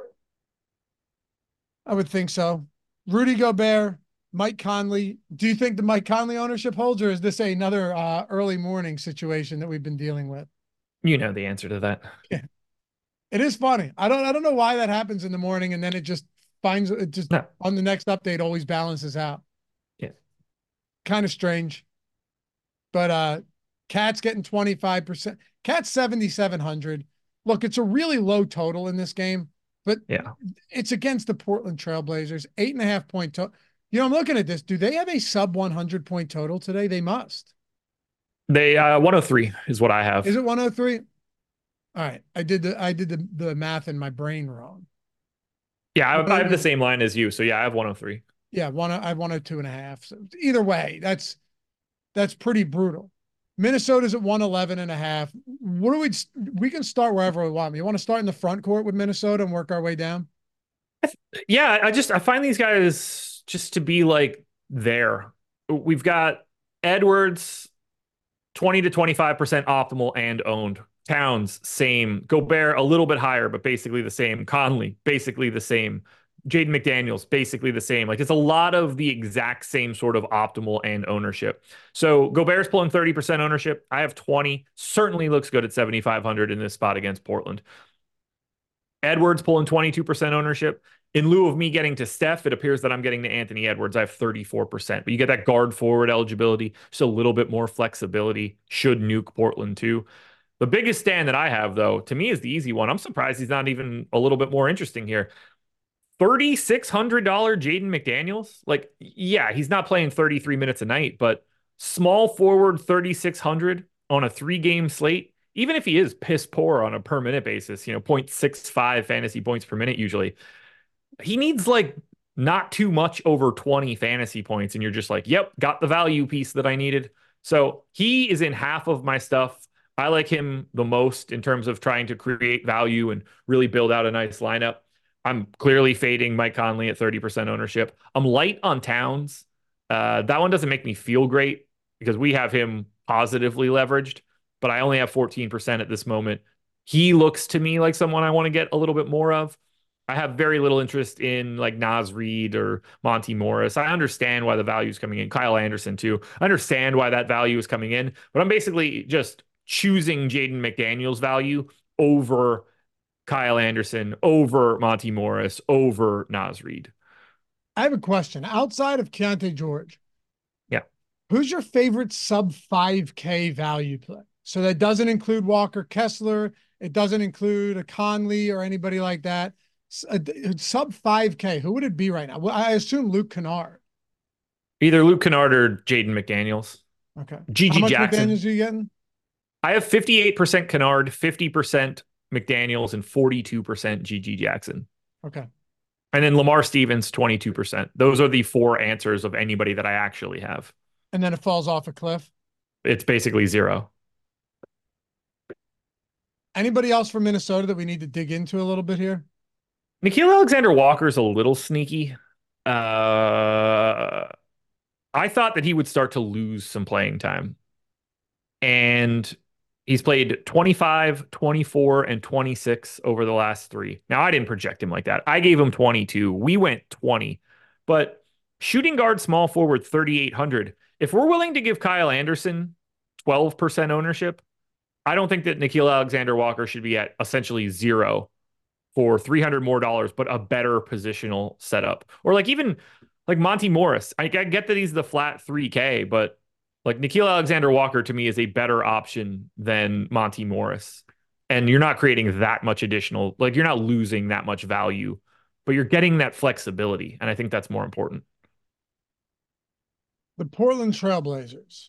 I would think so. Rudy Gobert, Mike Conley. Do you think the Mike Conley ownership holds, or is this another uh, early morning situation that we've been dealing with? You know the answer to that. Yeah. It is funny. I don't I don't know why that happens in the morning and then it just finds it just no. on the next update always balances out. Yeah. Kind of strange. But uh Cat's getting twenty-five percent. Cat's seventy-seven hundred. Look, it's a really low total in this game, but Yeah. it's against the Portland Trailblazers. Eight and a half point total. You know, I'm looking at this. Do they have a sub one hundred point total today? They must. They uh one oh three is what I have. Is it one oh three? All right. I did the I did the, the math in my brain wrong. Yeah, I, I have the same line as you. So yeah, I have one oh three. Yeah, one I have one oh two and a half. So either way, that's that's pretty brutal. Minnesota's at one eleven and a half. What do we we can start wherever we want. You want to start in the front court with Minnesota and work our way down? Yeah, I just I find these guys just to be like there. We've got Edwards twenty to twenty-five percent optimal and owned. Towns, same. Gobert, a little bit higher, but basically the same. Conley, basically the same. Jaden McDaniels, basically the same. Like it's a lot of the exact same sort of optimal and ownership. So Gobert's pulling thirty percent ownership. I have twenty. Certainly looks good at seventy-five hundred in this spot against Portland. Edwards pulling twenty-two percent ownership. In lieu of me getting to Steph, it appears that I'm getting to Anthony Edwards. I have thirty-four percent. But you get that guard forward eligibility, just a little bit more flexibility. Should nuke Portland too. The biggest stand that I have, though, to me is the easy one. I'm surprised he's not even a little bit more interesting here. thirty-six hundred dollars Jaden McDaniels. Like, yeah, he's not playing thirty-three minutes a night, but small forward thirty-six hundred on a three-game slate, even if he is piss poor on a per minute basis, you know, zero point six five fantasy points per minute usually, he needs like not too much over twenty fantasy points. And you're just like, yep, got the value piece that I needed. So he is in half of my stuff. I like him the most in terms of trying to create value and really build out a nice lineup. I'm clearly fading Mike Conley at thirty percent ownership. I'm light on Towns. Uh, that one doesn't make me feel great because we have him positively leveraged, but I only have fourteen percent at this moment. He looks to me like someone I want to get a little bit more of. I have very little interest in like Naz Reid or Monty Morris. I understand why the value is coming in. Kyle Anderson too. I understand why that value is coming in, but I'm basically just choosing Jaden McDaniels value over Kyle Anderson, over Monty Morris, over Naz Reid. I have a question. Outside of Keontae George, yeah, who's your favorite sub five K value play? So that doesn't include Walker Kessler. It doesn't include a Conley or anybody like that. A, a sub five K, who would it be right now? Well, I assume Luke Kennard. Either Luke Kennard or Jaden McDaniels. Okay. G G How much Jackson. McDaniels are you getting? I have fifty-eight percent Kennard, fifty percent McDaniels, and forty-two percent G G Jackson. Okay. And then Lamar Stevens, twenty-two percent. Those are the four answers of anybody that I actually have. And then it falls off a cliff? It's basically zero. Anybody else from Minnesota that we need to dig into a little bit here? Nickeil Alexander-Walker is a little sneaky. Uh, I thought that he would start to lose some playing time. And he's played twenty-five, twenty-four, and twenty-six over the last three. Now, I didn't project him like that. I gave him twenty-two. We went twenty. But shooting guard, small forward, thirty-eight hundred. If we're willing to give Kyle Anderson twelve percent ownership, I don't think that Nickeil Alexander-Walker should be at essentially zero for three hundred more dollars, but a better positional setup. Or like even like Monty Morris. I, I get that he's the flat three K, but like Nickeil Alexander-Walker to me is a better option than Monty Morris. And you're not creating that much additional, like you're not losing that much value, but you're getting that flexibility. And I think that's more important. The Portland Trailblazers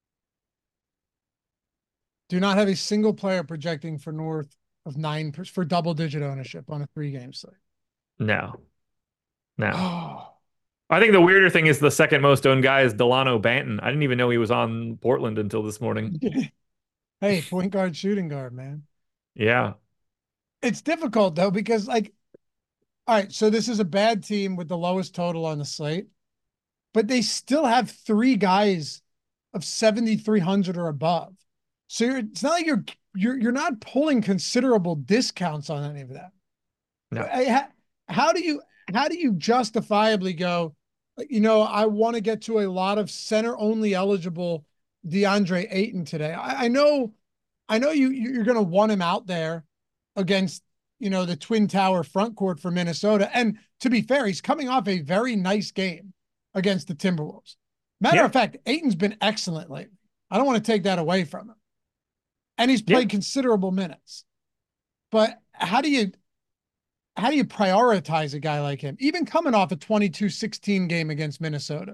do not have a single player projecting for north of nine for double digit ownership on a three game slate. No, no. Oh. I think the weirder thing is the second most owned guy is Delano Banton. I didn't even know he was on Portland until this morning. Hey, point guard, shooting guard, man. Yeah. It's difficult though, because like, all right, so this is a bad team with the lowest total on the slate, but they still have three guys of seventy-three hundred or above. So you're, it's not like you're, you're, you're not pulling considerable discounts on any of that. No. I, how, how do you, how do you justifiably go, you know, I want to get to a lot of center only eligible DeAndre Ayton today. I, I know, I know you, you're going to want him out there against, you know, the Twin Tower front court for Minnesota. And to be fair, he's coming off a very nice game against the Timberwolves. Matter yeah. of fact, Ayton's been excellent lately. I don't want to take that away from him. And he's Yeah. played considerable minutes. But how do you how do you prioritize a guy like him, even coming off a twenty-two sixteen game against Minnesota?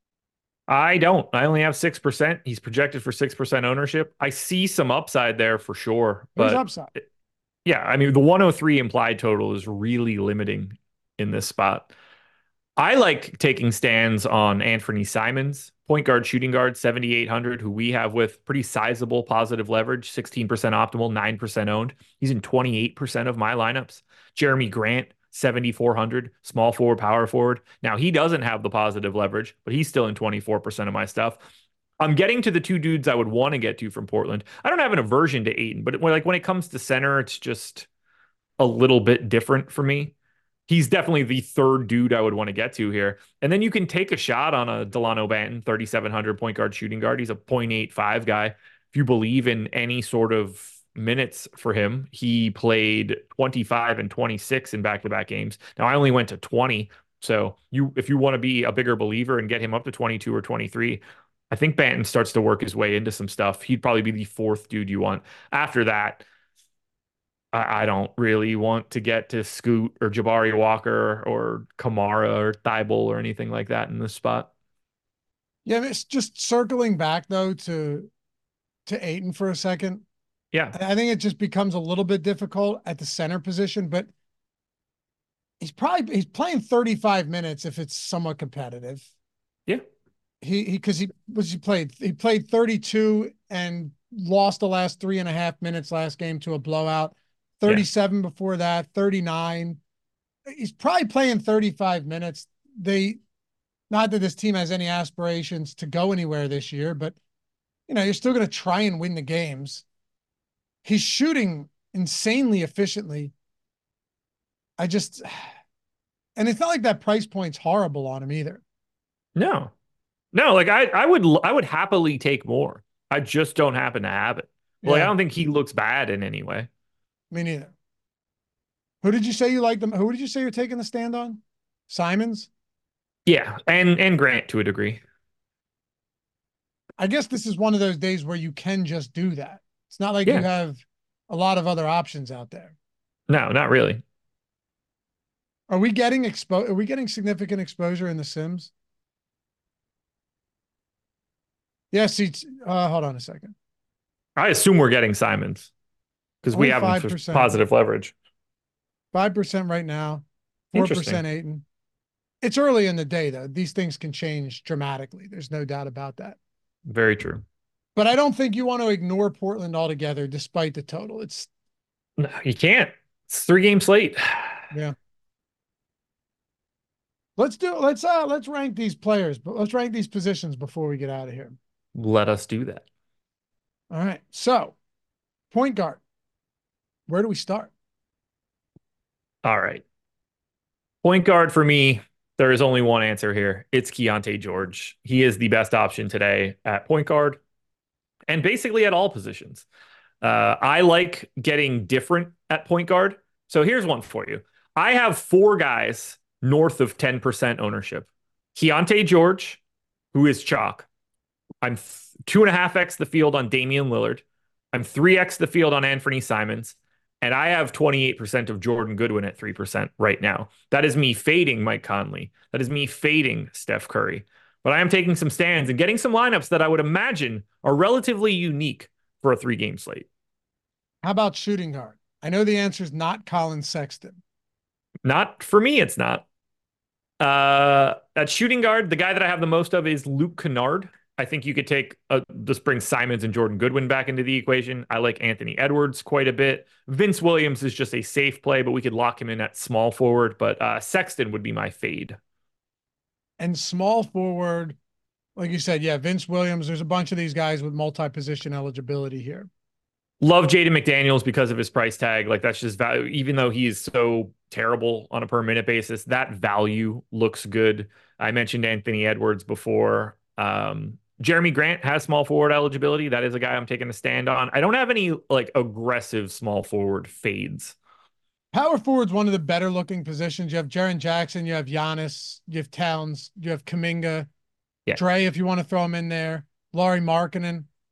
I don't. I only have six percent. He's projected for six percent ownership. I see some upside there for sure. There's But upside. yeah, I mean, the one oh three implied total is really limiting in this spot. I like taking stands on Anthony Simons, point guard, shooting guard, seventy-eight hundred, who we have with pretty sizable positive leverage, sixteen percent optimal, nine percent owned. He's in twenty-eight percent of my lineups. Jeremy Grant, seventy-four hundred, small forward, power forward. Now, he doesn't have the positive leverage, but he's still in twenty-four percent of my stuff. I'm getting to the two dudes I would want to get to from Portland. I don't have an aversion to Ayton, but when, like when it comes to center, it's just a little bit different for me. He's definitely the third dude I would want to get to here. And then you can take a shot on a Delano Banton, thirty-seven hundred point guard shooting guard. He's a point eight five guy. If you believe in any sort of minutes for him, he played twenty-five and twenty-six in back-to-back games. Now I only went to twenty. So you, if you want to be a bigger believer and get him up to twenty-two or twenty-three, I think Banton starts to work his way into some stuff. He'd probably be the fourth dude you want. After that, I, I don't really want to get to Scoot or Jabari Walker or Kamara or Thibault or anything like that in this spot. Yeah, it's just circling back though to to Ayton for a second. Yeah. I think it just becomes a little bit difficult at the center position, but he's probably he's playing thirty-five minutes if it's somewhat competitive. Yeah. He he because he was he played he played thirty-two and lost the last three and a half minutes last game to a blowout. thirty-seven yeah. Before that, thirty-nine. He's probably playing thirty-five minutes. They not that this team has any aspirations to go anywhere this year, but you know, you're still going to try and win the games. He's shooting insanely efficiently. I just, and it's not like that price point's horrible on him either. No, no, like I, I would, I would happily take more. I just don't happen to have it. Yeah. Like, I don't think he looks bad in any way. Me neither. Who did you say you liked them? Who did you say you're taking the stand on? Simons? Yeah. And, and Grant to a degree. I guess this is one of those days where you can just do that. It's not like yeah. you have a lot of other options out there. No, not really. Are we getting expo? Are we getting significant exposure in the Sims? Yes. Yeah, uh, hold on a second. I assume we're getting Simons because we have positive leverage. Five percent right now. Four percent Ayton. It's early in the day though. These things can change dramatically. There's no doubt about that. Very true. But I don't think you want to ignore Portland altogether, despite the total. It's no, you can't. It's three games late. Yeah. Let's do. Let's uh. Let's rank these players, but let's rank these positions before we get out of here. Let us do that. All right. So, point guard. Where do we start? All right. Point guard for me. There is only one answer here. It's Keyonte George. He is the best option today at point guard and basically at all positions. Uh, I like getting different at point guard. So here's one for you. I have four guys north of ten percent ownership. Keyonte George, who is chalk. I'm two and a half X the field on Damian Lillard. I'm three X the field on Anthony Simons. And I have twenty-eight percent of Jordan Goodwin at three percent right now. That is me fading Mike Conley. That is me fading Steph Curry. But I am taking some stands and getting some lineups that I would imagine are relatively unique for a three-game slate. How about shooting guard? I know the answer is not Colin Sexton. Not for me, it's not. Uh, at shooting guard, the guy that I have the most of is Luke Kennard. I think you could take uh, just bring Simons and Jordan Goodwin back into the equation. I like Anthony Edwards quite a bit. Vince Williams is just a safe play, but we could lock him in at small forward. But uh, Sexton would be my fade. And small forward, like you said, yeah, Vince Williams. There's a bunch of these guys with multi-position eligibility here. Love Jaden McDaniels because of his price tag. Like that's just value. Even though he is so terrible on a per minute basis, that value looks good. I mentioned Anthony Edwards before. Um, Jeremy Grant has small forward eligibility. That is a guy I'm taking a stand on. I don't have any like aggressive small forward fades. Power forward's one of the better looking positions. You have Jaren Jackson, you have Giannis, you have Towns, you have Kuminga, yeah. Dre if you want to throw him in there, Lauri Markkanen.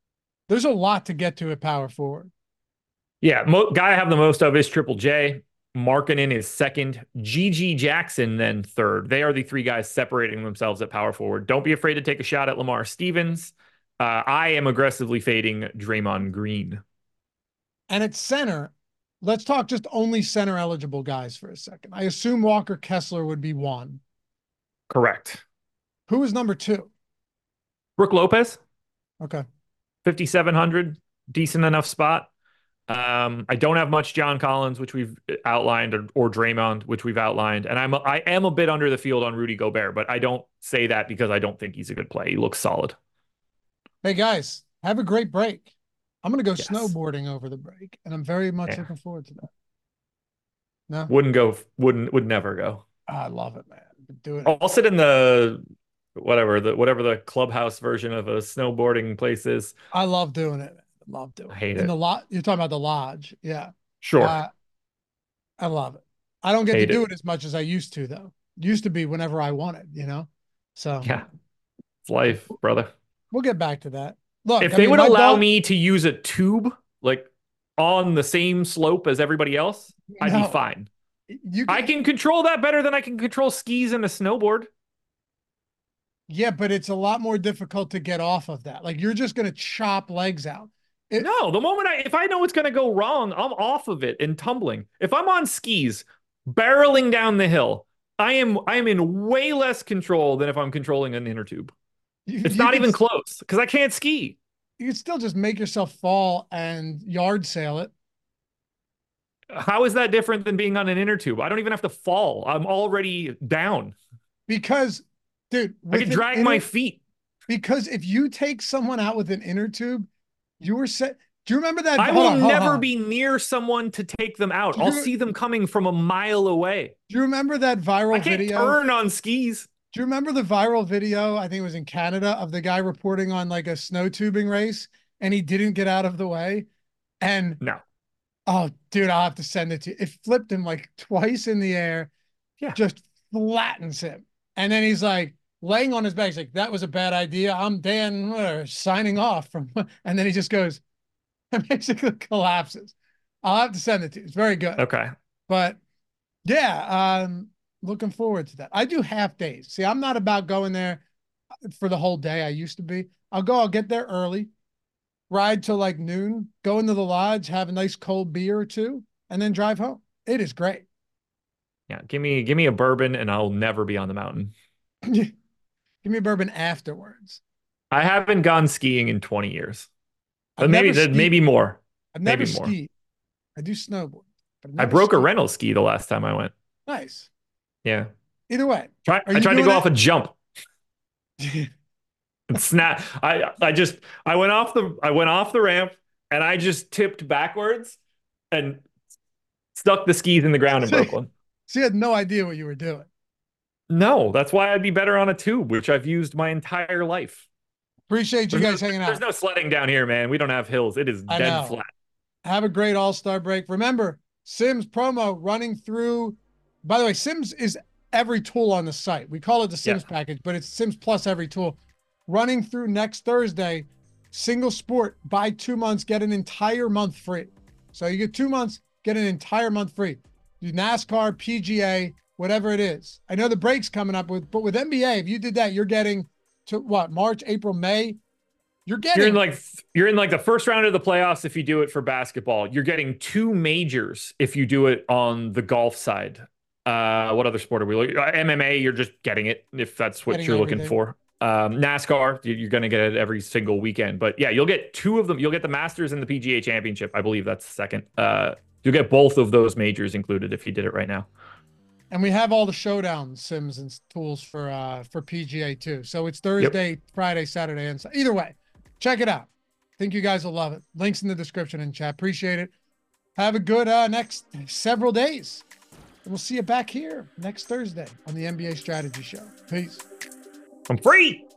There's a lot to get to at power forward. Yeah, mo- guy I have the most of is Triple J. Markkanen is second. G G Jackson then third. They are the three guys separating themselves at power forward. Don't be afraid to take a shot at Lamar Stevens. Uh, I am aggressively fading Draymond Green. And at center, let's talk just only center eligible guys for a second. I assume Walker Kessler would be one. Correct. Who is number two? Brook Lopez. Okay. fifty-seven hundred. Decent enough spot. Um, I don't have much John Collins, which we've outlined, or, or Draymond, which we've outlined, and I'm a, I am a bit under the field on Rudy Gobert, but I don't say that because I don't think he's a good play. He looks solid. Hey guys, have a great break. I'm gonna go Yes. snowboarding over the break, and I'm very much Yeah. looking forward to that. No, Wouldn't go. Wouldn't would never go. I love it, man. Been doing it. I'll, I'll sit in the whatever the whatever the clubhouse version of a snowboarding place is. I love doing it. I love doing I hate it. In it. the lot, you're talking about the lodge, yeah. Sure. Uh, I love it. I don't get Hate to do it. it as much as I used to, though. Used to be whenever I wanted, you know. So Yeah. It's life, brother. we'll get back to that. Look, If I they mean, would my allow dog- me to use a tube like on the same slope as everybody else, I'd No. be fine. you I can control that better than I can control skis and a snowboard. Yeah, but it's a lot more difficult to get off of that. Like you're just going to chop legs out. It, No, the moment I, if I know it's going to go wrong, I'm off of it and tumbling. If I'm on skis, barreling down the hill, I am I am in way less control than if I'm controlling an inner tube. you, It's you not can even s- close because I can't ski. You can still just make yourself fall and yard sail it. How is that different than being on an inner tube? I don't even have to fall. I'm already down. Because, dude, I with can an drag inner- my feet. Because if you take someone out with an inner tube, you were set. Do you remember that? I hold will on, hold never on. be near someone to take them out. Do I'll you- see them coming from a mile away. Do you remember that viral I can't video? turn on skis. Do you remember the viral video? I think it was in Canada of the guy reporting on like a snow tubing race and he didn't get out of the way. And No. oh, dude, I'll have to send it to you. It flipped him like twice in the air. Yeah. Just flattens him. And then he's like laying on his back. He's like, that was a bad idea. I'm Dan uh, signing off from, and then he just goes, and basically collapses. I'll have to send it to you. It's very good. Okay. But yeah, um, looking forward to that. I do half days. See, I'm not about going there for the whole day. I used to be. I'll go, I'll get there early, ride till like noon, go into the lodge, have a nice cold beer or two, and then drive home. It is great. Yeah. Give me give me a bourbon and I'll never be on the mountain. Give me a bourbon afterwards. I haven't gone skiing in twenty years. I've But maybe never skied. maybe more. I've never maybe more. skied. I do snowboard. But I've I never broke a skied. rental ski the last time I went. Nice. Yeah. Either way. Try, Are I you tried to doing go it? off a jump. And snap. I I just I went off the I went off the ramp and I just tipped backwards and stuck the skis in the ground and broke one. So you had no idea what you were doing. No, that's why I'd be better on a tube, which I've used my entire life. Appreciate you There's guys no, hanging there's out. no sledding down here, man. We don't have hills. It is I dead know. flat. Have a great all-star break. Remember, Sims promo running through. By the way, Sims is every tool on the site. We call it the Sims Yeah. package, but it's Sims plus every tool. Running through next Thursday, single sport, buy two months, get an entire month free. So you get two months, get an entire month free. Do NASCAR, P G A, whatever it is. I know the break's coming up with, but with N B A, if you did that, you're getting to what, March, April, May. You're getting You're in like you're in like the first round of the playoffs if you do it for basketball. You're getting two majors if you do it on the golf side. Uh, what other sport are we looking? M M A, you're just getting it if that's what Getting you're looking everything. for. Um, NASCAR, you- you're going to get it every single weekend. But yeah, you'll get two of them. You'll get the Masters and the P G A Championship. I believe that's the second. Uh, you'll get both of those majors included if you did it right now. And we have all the showdown sims and tools for uh for P G A too. So it's Thursday, Friday, Saturday, and Sunday. Either way, check it out. Think you guys will love it. Links in the description and chat. Appreciate it. Have a good uh next several days. And we'll see you back here next Thursday on the N B A Strategy Show. Peace. I'm free.